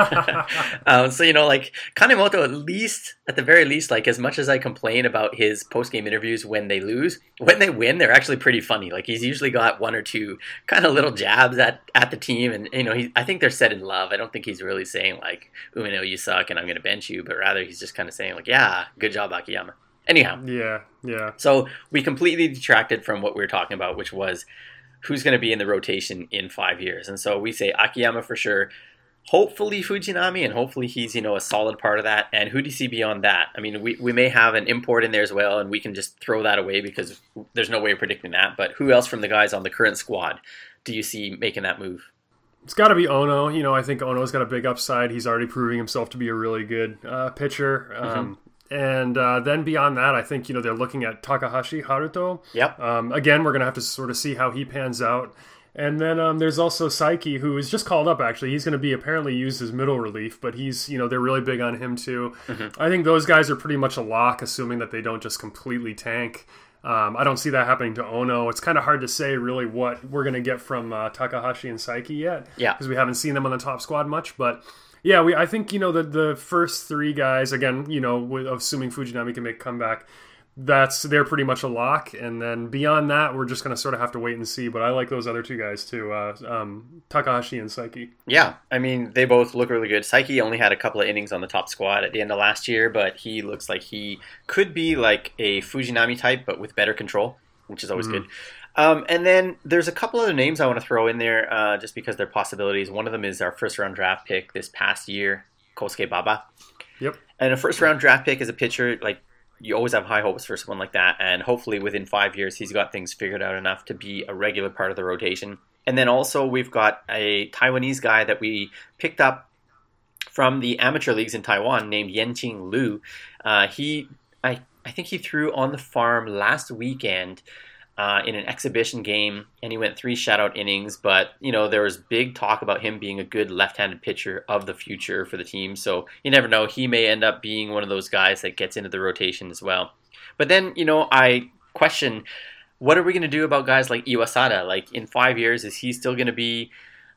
um, so you know, like Kanemoto, at least at the very least, like as much as I complain about his post game interviews when they lose, when they win, they're actually pretty funny. Like he's usually got one or two kind of little jabs at, at the team, and you know, he, I think they're said in love. I don't think he's really saying like, Umeno, you suck, and I'm going to bench you, but rather he's just kind of saying like, yeah, good job, Akiyama. Anyhow, yeah, yeah. So we completely detracted from what we were talking about, which was who's going to be in the rotation in five years. And so we say Akiyama for sure. Hopefully Fujinami, and hopefully he's, you know, a solid part of that. And who do you see beyond that? I mean, we, we may have an import in there as well, and we can just throw that away because there's no way of predicting that. But who else from the guys on the current squad do you see making that move? It's got to be Ono. You know, I think Ono's got a big upside. He's already proving himself to be a really good uh, pitcher. Um, mm-hmm. And uh, then beyond that, I think, you know, they're looking at Takahashi Haruto. Yep. Um, again, we're going to have to sort of see how he pans out. And then um, there's also Saiki, who is just called up, actually. He's going to be apparently used as middle relief, but he's, you know, they're really big on him, too. Mm-hmm. I think those guys are pretty much a lock, assuming that they don't just completely tank. Um, I don't see that happening to Ono. It's kind of hard to say, really, what we're going to get from uh, Takahashi and Saiki yet. Yeah. Because we haven't seen them on the top squad much, but... Yeah, we. I think, you know, the the first three guys, again, you know, with, assuming Fujinami can make a comeback, that's they're pretty much a lock. And then beyond that, we're just going to sort of have to wait and see. But I like those other two guys too, uh, um, Takahashi and Saiki. Yeah, I mean, they both look really good. Saiki only had a couple of innings on the top squad at the end of last year, but he looks like he could be like a Fujinami type, but with better control, which is always mm-hmm. good. Um, and then there's a couple other names I want to throw in there uh, just because they're possibilities. One of them is our first-round draft pick this past year, Kosuke Baba. Yep. And a first-round draft pick as a pitcher, like, you always have high hopes for someone like that. And hopefully within five years, he's got things figured out enough to be a regular part of the rotation. And then also we've got a Taiwanese guy that we picked up from the amateur leagues in Taiwan named Yenqing Liu. Uh, he, I, I think he threw on the farm last weekend Uh, in an exhibition game, and he went three shutout innings, but, you know, there was big talk about him being a good left-handed pitcher of the future for the team, so you never know, he may end up being one of those guys that gets into the rotation as well. But then, you know, I question, what are we going to do about guys like Iwasada? Like, in five years, is he still going to be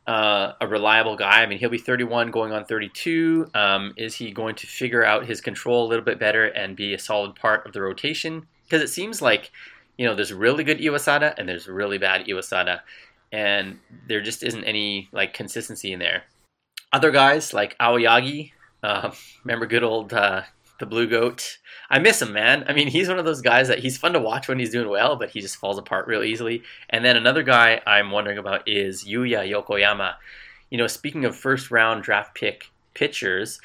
uh, a reliable guy? I mean, he'll be thirty-one going on thirty-two. Um, is he going to figure out his control a little bit better and be a solid part of the rotation? Because it seems like, you know, there's really good Iwasada and there's really bad Iwasada. And there just isn't any, like, consistency in there. Other guys, like Aoyagi, uh, remember good old uh, the Blue Goat? I miss him, man. I mean, he's one of those guys that he's fun to watch when he's doing well, but he just falls apart real easily. And then another guy I'm wondering about is Yuya Yokoyama. You know, speaking of first-round draft pick pitchers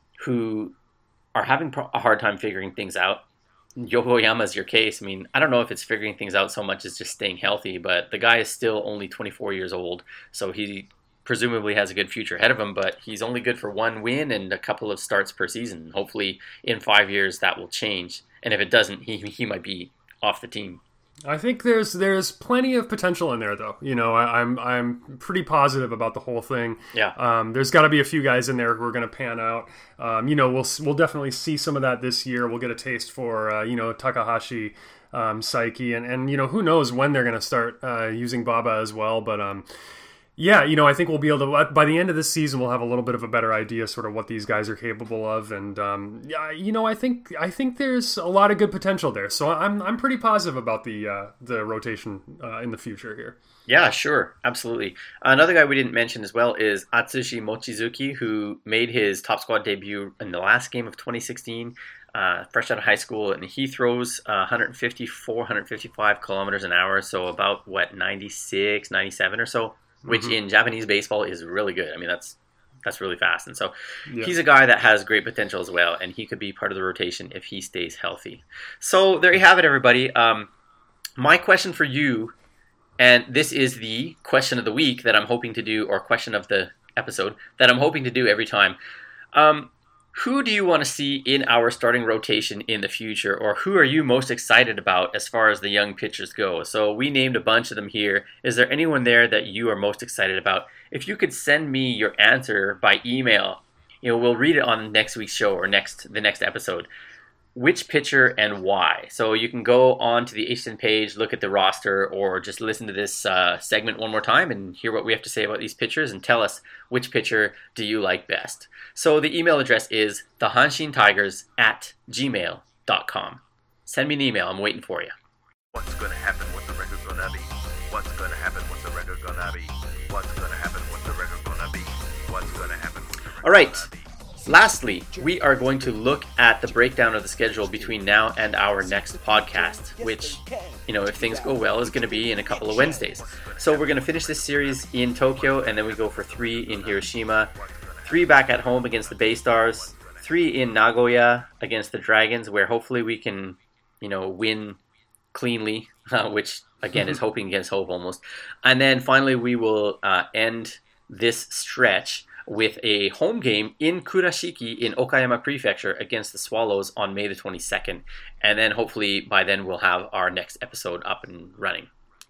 who are having a hard time figuring things out, Yokoyama's your case. I mean, I don't know if it's figuring things out so much as just staying healthy, but the guy is still only twenty-four years old, so he presumably has a good future ahead of him, but he's only good for one win and a couple of starts per season. Hopefully in five years that will change, and if it doesn't, he he might be off the team. I think there's there's plenty of potential in there, though. You know, I, I'm I'm pretty positive about the whole thing. Yeah. Um, there's got to be a few guys in there who are going to pan out. Um, you know, we'll we'll definitely see some of that this year. We'll get a taste for uh, you know Takahashi, um, Saiki, and and you know who knows when they're going to start uh, using Baba as well. But um, yeah, you know, I think we'll be able to, by the end of this season, we'll have a little bit of a better idea sort of what these guys are capable of. And, um, yeah, you know, I think I think there's a lot of good potential there. So I'm I'm pretty positive about the uh, the rotation uh, in the future here. Yeah, sure. Absolutely. Another guy we didn't mention as well is Atsushi Mochizuki, who made his top squad debut in the last game of twenty sixteen. Uh, fresh out of high school, and he throws uh, one fifty-four, one fifty-five kilometers an hour, so about, what, ninety-six, ninety-seven or so? Which mm-hmm. in Japanese baseball is really good. I mean, that's that's really fast. And so yeah. he's a guy that has great potential as well, and he could be part of the rotation if he stays healthy. So there you have it, everybody. Um, my question for you, and this is the question of the week that I'm hoping to do, or question of the episode, that I'm hoping to do every time. Um, who do you want to see in our starting rotation in the future, or who are you most excited about as far as the young pitchers go? So we named a bunch of them here. Is there anyone there that you are most excited about? If you could send me your answer by email, you know, we'll read it on next week's show or next the next episode. Which pitcher and why? So you can go on to the H ten page, look at the roster, or just listen to this uh, segment one more time and hear what we have to say about these pitchers and tell us which pitcher do you like best. So the email address is the hanshin tigers at gmail dot com. Send me an email. I'm waiting for you. What's going to happen? What's the record going to be? What's going to happen? What's the record going to be? What's going to happen? What's the record going to be? What's going to happen? All right. Lastly, we are going to look at the breakdown of the schedule between now and our next podcast, which, you know, if things go well, is going to be in a couple of Wednesdays. So we're going to finish this series in Tokyo, and then we go for three in Hiroshima, three back at home against the Bay Stars, three in Nagoya against the Dragons, where hopefully we can, you know, win cleanly, uh, which, again, is hoping against hope almost. And then finally, we will uh, end this stretch with a home game in Kurashiki in Okayama Prefecture against the Swallows on May the twenty-second. And then hopefully by then we'll have our next episode up and running.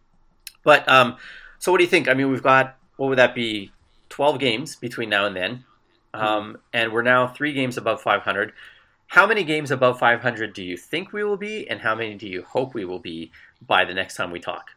But, um, so what do you think? I mean, we've got, what would that be, twelve games between now and then. Um, and we're now three games above five hundred. How many games above five hundred do you think we will be? And how many do you hope we will be by the next time we talk?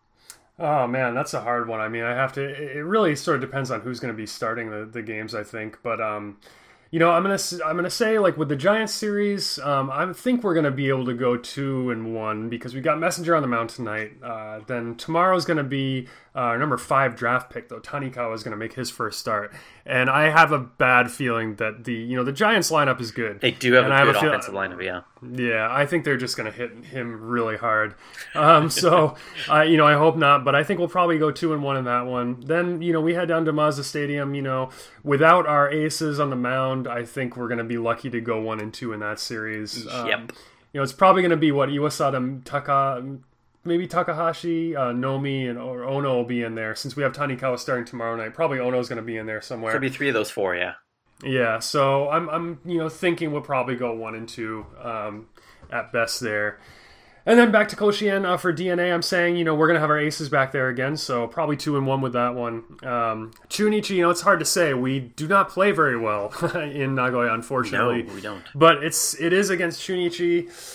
Oh man, that's a hard one. I mean, I have to. It really sort of depends on who's going to be starting the, the games, I think. But um, you know, I'm gonna I'm gonna say, like, with the Giants series, um, I think we're gonna be able to go two and one because we got Messenger on the mound tonight. Uh, then tomorrow's gonna be uh, our number five draft pick, though. Tanikawa is gonna make his first start, and I have a bad feeling that the you know the Giants lineup is good. They do have and a I good have a offensive lineup, yeah. Yeah, I think they're just going to hit him really hard. Um, so, uh, you know, I hope not, but I think we'll probably go two and one in that one. Then, you know, we head down to Mazda Stadium. You know, without our aces on the mound, I think we're going to be lucky to go one and two in that series. Um, yep. You know, it's probably going to be what Iwasada, Taka, maybe Takahashi, uh, Nomi, and or Ono will be in there since we have Tanikawa starting tomorrow night. Probably Ono's going to be in there somewhere. Could be three of those four, yeah. Yeah, so I'm, I'm, you know, thinking we'll probably go one and two um, at best there, and then back to Koshien uh, for D N A. I'm saying, you know, we're gonna have our aces back there again, so probably two and one with that one. Um, Chunichi, you know, it's hard to say. We do not play very well in Nagoya, unfortunately. No, we don't. But it's it is against Chunichi.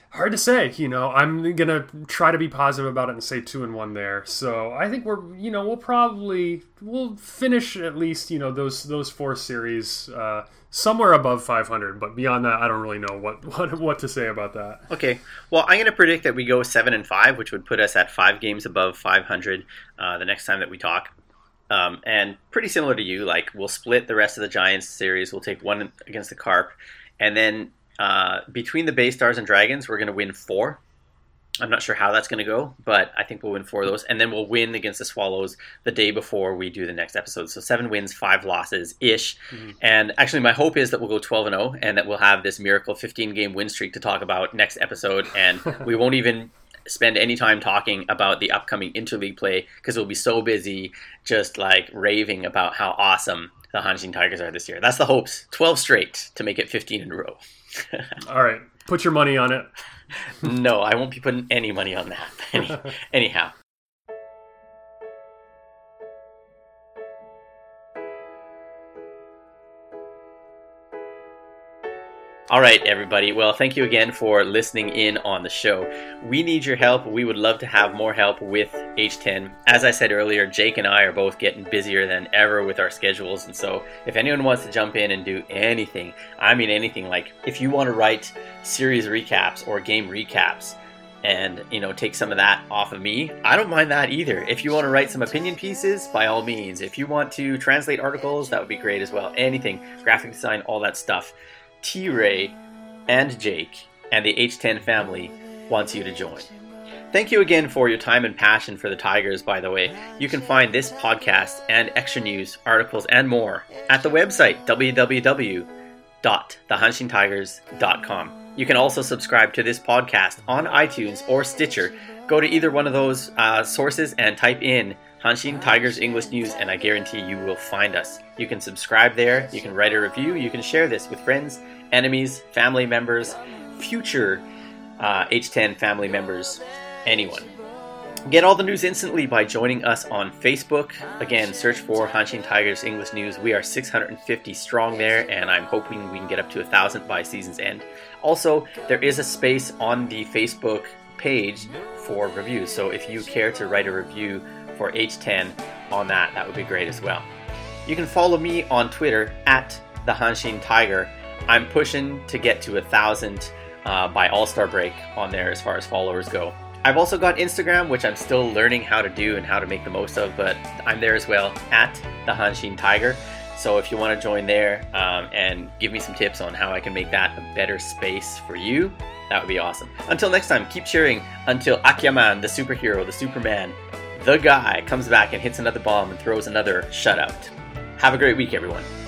Hard to say, you know. I'm gonna try to be positive about it and say two and one there. So I think we're, you know, we'll probably we'll finish at least, you know, those those four series uh, somewhere above five hundred. But beyond that, I don't really know what what what to say about that. Okay, well, I'm gonna predict that we go seven and five, which would put us at five games above five hundred uh, the next time that we talk. Um, and pretty similar to you, like we'll split the rest of the Giants series. We'll take one against the Carp, and then. Uh, between the Bay Stars and Dragons, we're going to win four. I'm not sure how that's going to go, but I think we'll win four of those. And then we'll win against the Swallows the day before we do the next episode. So seven wins, five losses-ish. Mm-hmm. And actually, my hope is that we'll go twelve and oh, and that we'll have this miracle fifteen-game win streak to talk about next episode. And we won't even spend any time talking about the upcoming interleague play because we'll be so busy just like raving about how awesome the Hanshin Tigers are this year. That's the hopes. twelve straight to make it fifteen in a row. All right, put your money on it. No, I won't be putting any money on that. Any, anyhow. All right, everybody. Well, thank you again for listening in on the show. We need your help. We would love to have more help with H ten. As I said earlier, Jake and I are both getting busier than ever with our schedules. And so if anyone wants to jump in and do anything, I mean anything, like if you want to write series recaps or game recaps and, you know, take some of that off of me, I don't mind that either. If you want to write some opinion pieces, by all means. If you want to translate articles, that would be great as well. Anything, graphic design, all that stuff. T-Ray and Jake and the H ten family wants you to join. Thank you again for your time and passion for the Tigers, by the way. You can find this podcast and extra news, articles, and more at the website w w w dot the hanshin tigers dot com. You can also subscribe to this podcast on iTunes or Stitcher. Go to either one of those uh, sources and type in Hanshin Tigers English News, and I guarantee you will find us. You can subscribe there, you can write a review, you can share this with friends, enemies, family members, future uh, H ten family members, anyone. Get all the news instantly by joining us on Facebook. Again, search for Hanshin Tigers English News. We are six hundred fifty strong there, and I'm hoping we can get up to one thousand by season's end. Also, there is a space on the Facebook page for reviews, so if you care to write a review for H ten on that, that would be great as well. You can follow me on Twitter at the Hanshin Tiger. I'm pushing to get to a thousand uh, by All-Star break on there as far as followers go. I've also got Instagram, which I'm still learning how to do and how to make the most of, but I'm there as well at the Hanshin Tiger. So if you want to join there um, and give me some tips on how I can make that a better space for you, that would be awesome. Until next time, keep cheering until Akyaman, the superhero, the Superman, the guy, comes back and hits another bomb and throws another shutout. Have a great week, everyone.